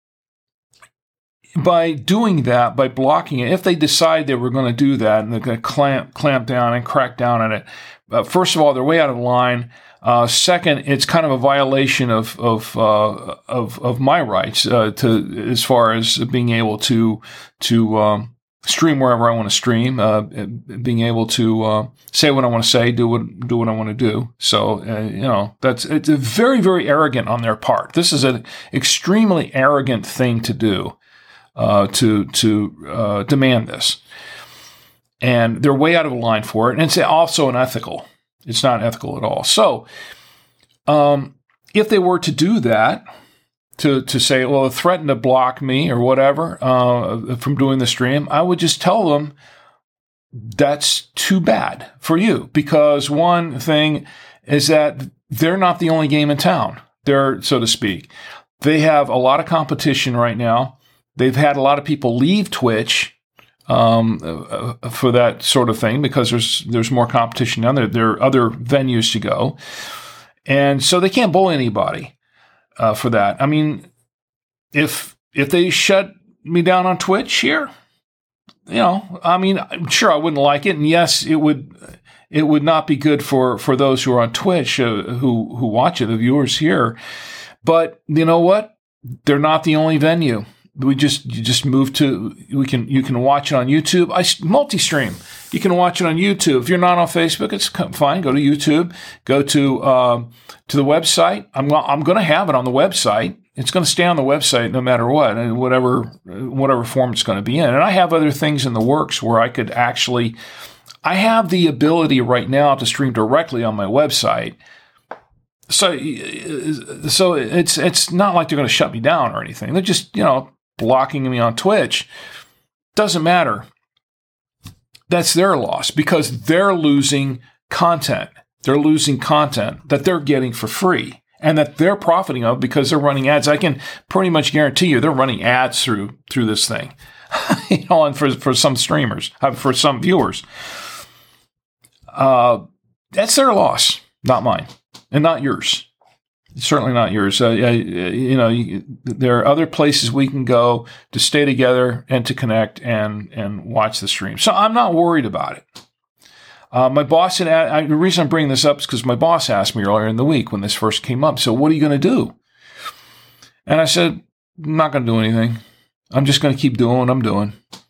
by doing that, by blocking it, if they decide they were going to do that and they're going to clamp down and crack down on it, first of all, they're way out of line. Second, it's kind of a violation of my rights as far as being able to stream wherever I want to stream, being able to say what I want to say, do what I want to do. So it's very, very arrogant on their part. This is an extremely arrogant thing to do, to demand this, and they're way out of line for it. And it's also unethical. It's not ethical at all. So, if they were to do that, to say, well, threaten to block me or whatever from doing the stream, I would just tell them that's too bad for you, because one thing is that they're not the only game in town. They're, so to speak, they have a lot of competition right now. They've had a lot of people leave Twitch for that sort of thing because there's more competition now. There are other venues to go, and so they can't bully anybody for that. I mean, if if they shut me down on Twitch here, I mean, I'm sure I wouldn't like it. And yes, it would not be good for those who are on Twitch, who watch it, the viewers here. But you know what? They're not the only venue. You just move to, you can watch it on YouTube. I multi-stream. You can watch it on YouTube. If you're not on Facebook, it's fine. Go to YouTube. Go to the website. I'm going to have it on the website. It's going to stay on the website no matter what, and whatever form it's going to be in. And I have other things in the works where I could actually, I have the ability right now to stream directly on my website. So it's not like they're going to shut me down or anything. They're just, blocking me on Twitch. Doesn't matter. That's their loss because they're losing content. They're losing content that they're getting for free and that they're profiting of because they're running ads. I can pretty much guarantee you they're running ads through this thing, and for some streamers, for some viewers. That's their loss, not mine, and not yours. Certainly not yours. There are other places we can go to stay together and to connect and watch the stream. So I'm not worried about it. My boss the reason I'm bringing this up is because my boss asked me earlier in the week when this first came up. So what are you going to do? And I said, I'm not going to do anything. I'm just going to keep doing what I'm doing.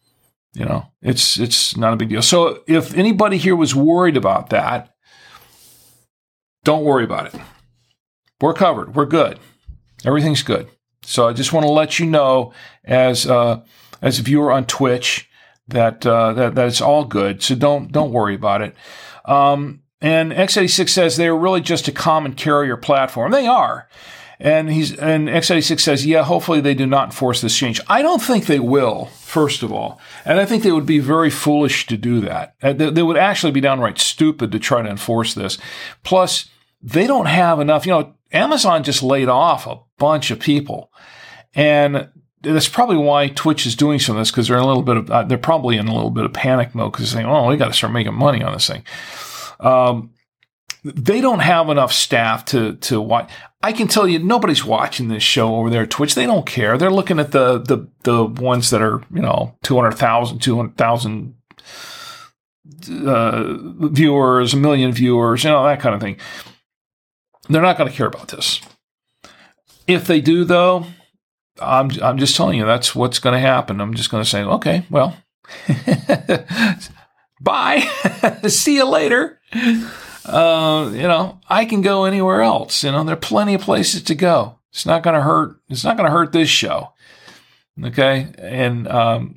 It's not a big deal. So if anybody here was worried about that, don't worry about it. We're covered. We're good. Everything's good. So I just want to let you know, as a viewer on Twitch, that it's all good. So don't worry about it. And x86 says they're really just a common carrier platform. They are. And x86 says, yeah, hopefully they do not enforce this change. I don't think they will, first of all. And I think they would be very foolish to do that. They would actually be downright stupid to try to enforce this. Plus, they don't have enough. Amazon just laid off a bunch of people. And that's probably why Twitch is doing some of this, because they're probably in a little bit of panic mode because they're saying, oh, we got to start making money on this thing. They don't have enough staff to watch. I can tell you, nobody's watching this show over there at Twitch. They don't care. They're looking at the ones that are, 200,000 viewers, 1 million viewers, that kind of thing. They're not going to care about this. If they do, though, I'm just telling you that's what's going to happen. I'm just going to say, okay, well, bye. See you later. I can go anywhere else. There are plenty of places to go. It's not going to hurt. It's not going to hurt this show. Okay. And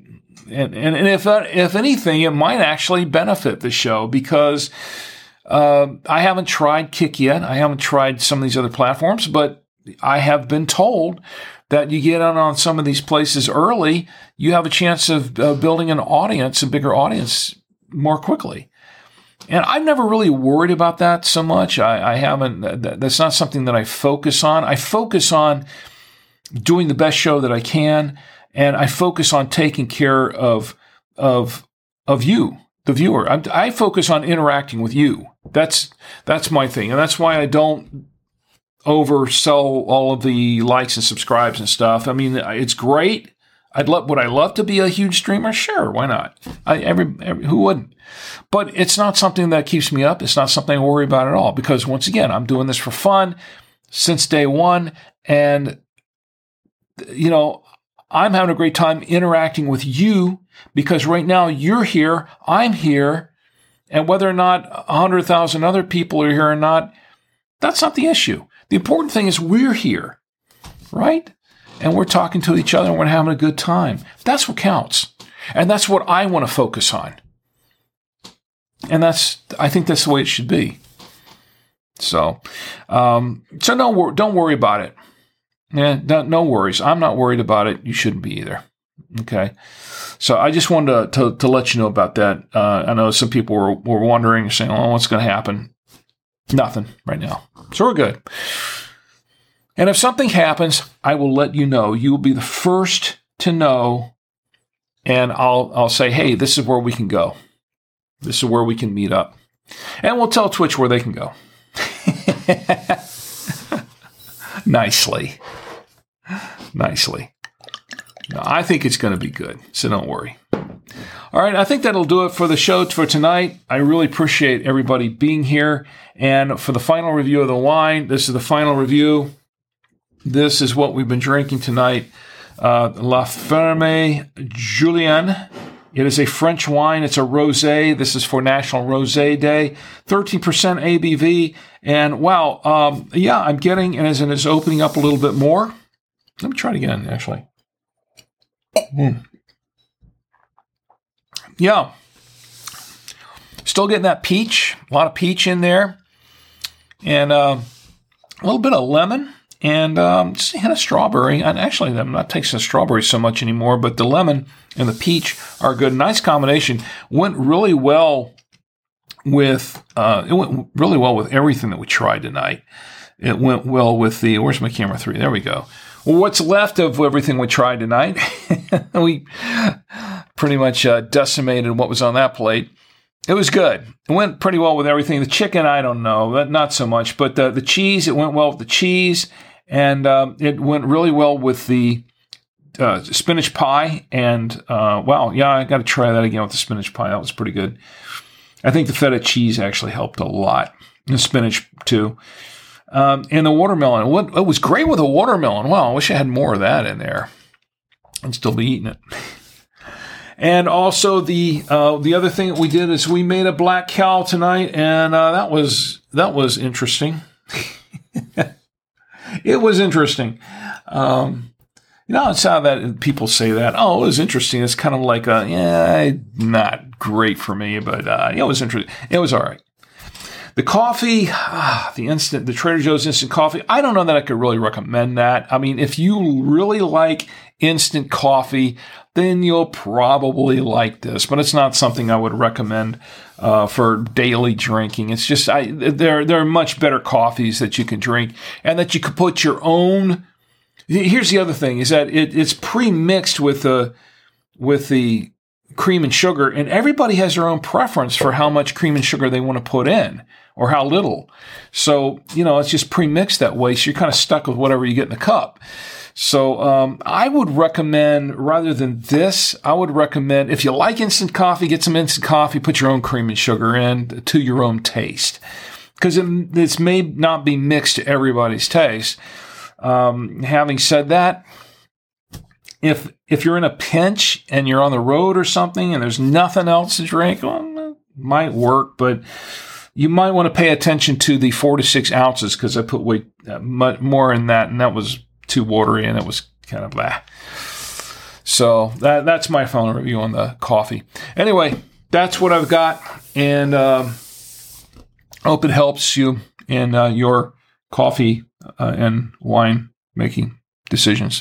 if anything, it might actually benefit the show because, I haven't tried Kick yet. I haven't tried some of these other platforms, but I have been told that you get on some of these places early, you have a chance of building an audience, a bigger audience, more quickly. And I've never really worried about that so much. I haven't. That's not something that I focus on. I focus on doing the best show that I can, and I focus on taking care of you, the viewer. I focus on interacting with you. That's my thing, and that's why I don't oversell all of the likes and subscribes and stuff. I mean, it's great. Would I love to be a huge streamer? Sure, why not? Who wouldn't? But it's not something that keeps me up. It's not something I worry about at all because, once again, I'm doing this for fun since day one, and I'm having a great time interacting with you because right now you're here, I'm here. And whether or not 100,000 other people are here or not, that's not the issue. The important thing is we're here, right? And we're talking to each other and we're having a good time. That's what counts. And that's what I want to focus on. And I think that's the way it should be. So don't worry about it. Yeah, no worries. I'm not worried about it. You shouldn't be either. Okay. So I just wanted to let you know about that. I know some people were wondering, saying, oh, what's going to happen? Nothing right now. So we're good. And if something happens, I will let you know. You will be the first to know. And I'll say, hey, this is where we can go. This is where we can meet up. And we'll tell Twitch where they can go. Nicely. I think it's going to be good, so don't worry. All right, I think that'll do it for the show for tonight. I really appreciate everybody being here. And for the final review of the wine, this is the final review. This is what we've been drinking tonight. La Ferme Julien. It is a French wine. It's a rosé. This is for National Rosé Day. 13% ABV. And wow, I'm getting, and as it's opening up a little bit more. Let me try it again, actually. Yeah. Still getting that peach. A lot of peach in there. And a little bit of lemon. And just a hint of strawberry. And actually, I'm not tasting the strawberry so much anymore, but the lemon and the peach are good. Nice combination. Went really well with everything that we tried tonight. It went well with the, where's my camera 3? There we go. Well, what's left of everything we tried tonight? We pretty much decimated what was on that plate. It was good. It went pretty well with everything. The chicken, I don't know, not so much. But the cheese, it went well with the cheese. And it went really well with the spinach pie. And, I got to try that again with the spinach pie. That was pretty good. I think the feta cheese actually helped a lot. The spinach, too. And the watermelon. It was great with the watermelon. Wow, I wish I had more of that in there. I'd still be eating it. And also the other thing that we did is we made a black cow tonight, and that was interesting. It was interesting. It's how that people say that. Oh, it was interesting. It's kind of like not great for me, but it was interesting. It was all right. The coffee, the Trader Joe's instant coffee, I don't know that I could really recommend that. I mean, if you really like instant coffee, then you'll probably like this. But it's not something I would recommend for daily drinking. It's just there are much better coffees that you can drink and that you could put your own. Here's the other thing: is that it's pre-mixed with the cream and sugar, and everybody has their own preference for how much cream and sugar they want to put in or how little. So, it's just pre-mixed that way. So you're kind of stuck with whatever you get in the cup. So I would recommend, rather than this, I would recommend, if you like instant coffee, get some instant coffee, put your own cream and sugar in to your own taste. Because this may not be mixed to everybody's taste. Having said that, if you're in a pinch and you're on the road or something and there's nothing else to drink, well, it might work, but you might want to pay attention to the 4 to 6 ounces because I put way much more in that, and that was too watery and it was kind of blah. So that's my final review on the coffee. Anyway, that's what I've got, and I hope it helps you in your coffee and wine making decisions.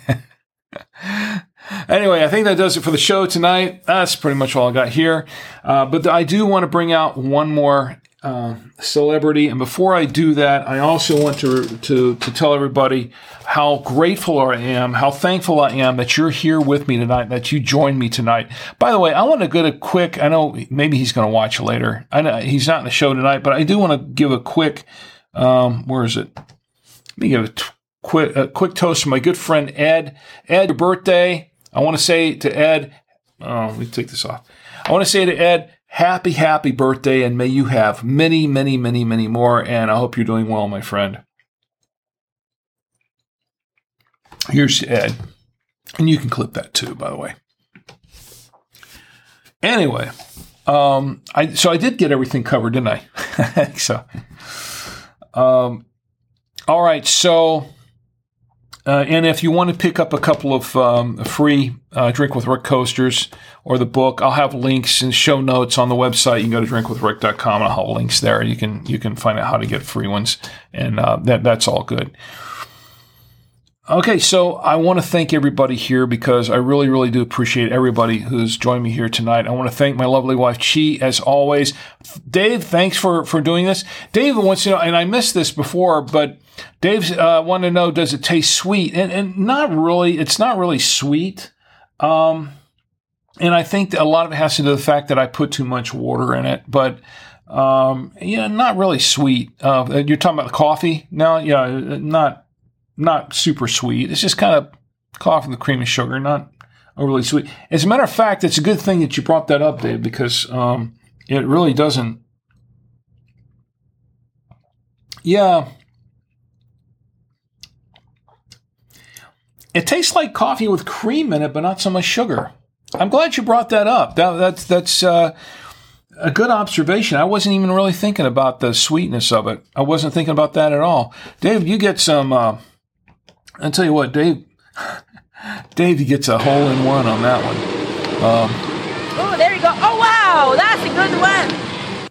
Anyway, I think that does it for the show tonight. That's pretty much all I got here. But I do want to bring out one more celebrity. And before I do that, I also want to tell everybody how grateful I am, how thankful I am that you're here with me tonight, that you joined me tonight. By the way, I want to get a quick, I know maybe he's going to watch later. I know he's not in the show tonight, but I do want to give a quick, where is it? Let me give a quick toast to my good friend Ed. Ed, your birthday. I want to say to Ed, let me take this off. I want to say to Ed, happy, happy birthday, and may you have many, many, many, many more, and I hope you're doing well, my friend. Here's Ed. And you can clip that too, by the way. Anyway, so I did get everything covered, didn't I? So, all right, so... and if you want to pick up a couple of free Drink with Rick coasters or the book, I'll have links and show notes on the website. You can go to drinkwithrick.com and I'll have links there. You can find out how to get free ones, and that's all good. Okay, so I want to thank everybody here because I really, really do appreciate everybody who's joined me here tonight. I want to thank my lovely wife, Chi, as always. Dave, thanks for doing this. Dave wants to know, and I missed this before, but Dave's wanted to know, does it taste sweet? And not really. It's not really sweet. And I think that a lot of it has to do with the fact that I put too much water in it. But, not really sweet. You're talking about the coffee now? Yeah, not super sweet. It's just kind of Coffee with cream and sugar, not overly sweet. As a matter of fact, it's a good thing that you brought that up, Dave, because it really doesn't. Yeah. It tastes like coffee with cream in it, but not so much sugar. I'm glad you brought that up. That's a good observation. I wasn't even really thinking about the sweetness of it. I wasn't thinking about that at all. Dave, you get some, I'll tell you what, Dave, he gets a hole-in-one on that one. Oh, there you go. Oh, wow, that's a good one.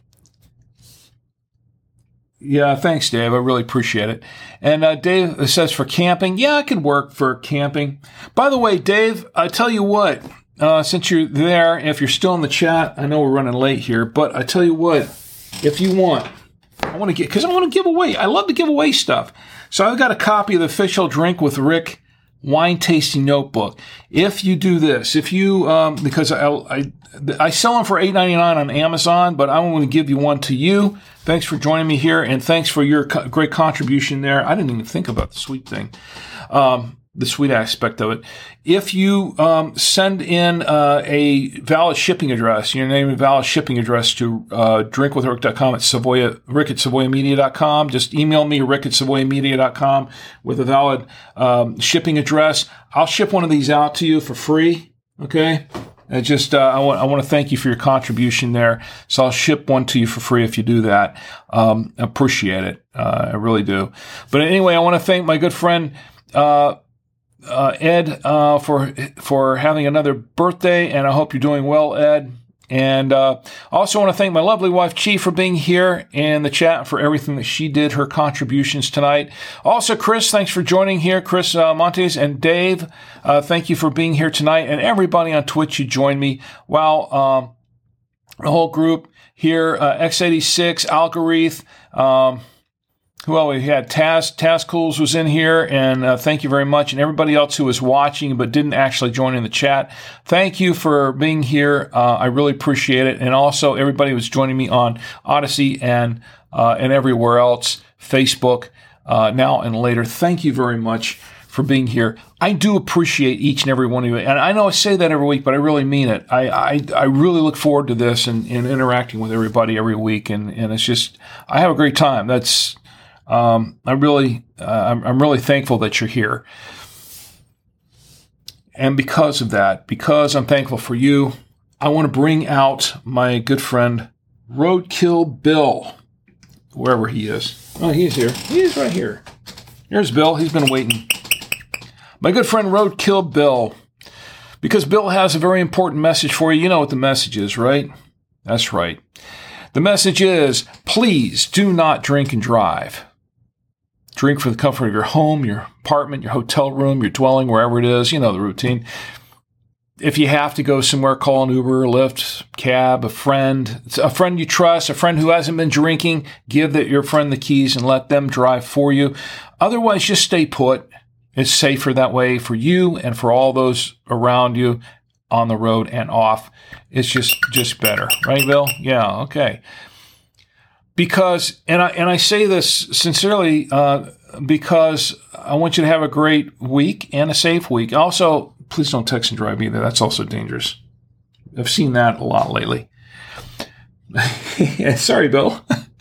Yeah, thanks, Dave. I really appreciate it. And Dave says for camping, yeah, I could work for camping. By the way, Dave, I tell you what, since you're there, if you're still in the chat, I know we're running late here, but I tell you what, if you want, I want to give away. I love to give away stuff. So I've got a copy of the official Drink with Rick wine tasting notebook. If you do this, if you, because I sell them for $8.99 on Amazon, but I'm going to give you one to you. Thanks for joining me here, and thanks for your great contribution there. I didn't even think about the sweet thing, the sweet aspect of it. If you send in a valid shipping address, your name and valid shipping address to drinkwithrick.com at Rick at SavoyaMedia.com. Just email me, Rick at SavoyaMedia.com with a valid shipping address. I'll ship one of these out to you for free, okay? I want to thank you for your contribution there. So I'll ship one to you for free if you do that. Appreciate it. I really do. But anyway, I want to thank my good friend, Ed, for having another birthday, and I hope you're doing well, Ed. And I also want to thank my lovely wife, Chi, for being here in the chat for everything that she did, her contributions tonight. Also, Chris, thanks for joining here. Chris Montes and Dave, thank you for being here tonight. And everybody on Twitch who joined me. Wow, the whole group here, X86, Algorithm, well, we had Taz Cools was in here, and thank you very much. And everybody else who was watching but didn't actually join in the chat, thank you for being here. I really appreciate it. And also everybody who was joining me on Odyssey and everywhere else, Facebook, now and later. Thank you very much for being here. I do appreciate each and every one of you. And I know I say that every week, but I really mean it. I really look forward to this and interacting with everybody every week. And it's just, I have a great time. I'm really thankful that you're here. And because of that, because I'm thankful for you, I want to bring out my good friend, Roadkill Bill, wherever he is. Oh, he's here. He is right here. Here's Bill. He's been waiting. My good friend, Roadkill Bill, because Bill has a very important message for you. You know what the message is, right? That's right. The message is, please do not drink and drive. Drink for the comfort of your home, your apartment, your hotel room, your dwelling, wherever it is. You know the routine. If you have to go somewhere, call an Uber, Lyft, cab, a friend you trust, a friend who hasn't been drinking, give your friend the keys and let them drive for you. Otherwise, just stay put. It's safer that way for you and for all those around you on the road and off. It's just better. Right, Bill? Yeah, okay. Because, and I say this sincerely, because I want you to have a great week and a safe week. Also, please don't text and drive either. That's also dangerous. I've seen that a lot lately. Sorry, Bill.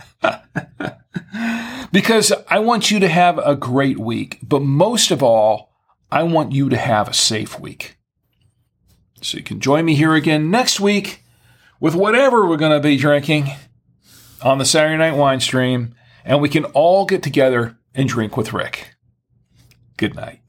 Because I want you to have a great week. But most of all, I want you to have a safe week. So you can join me here again next week with whatever we're going to be drinking on the Saturday Night Wine Stream, and we can all get together and drink with Rick. Good night.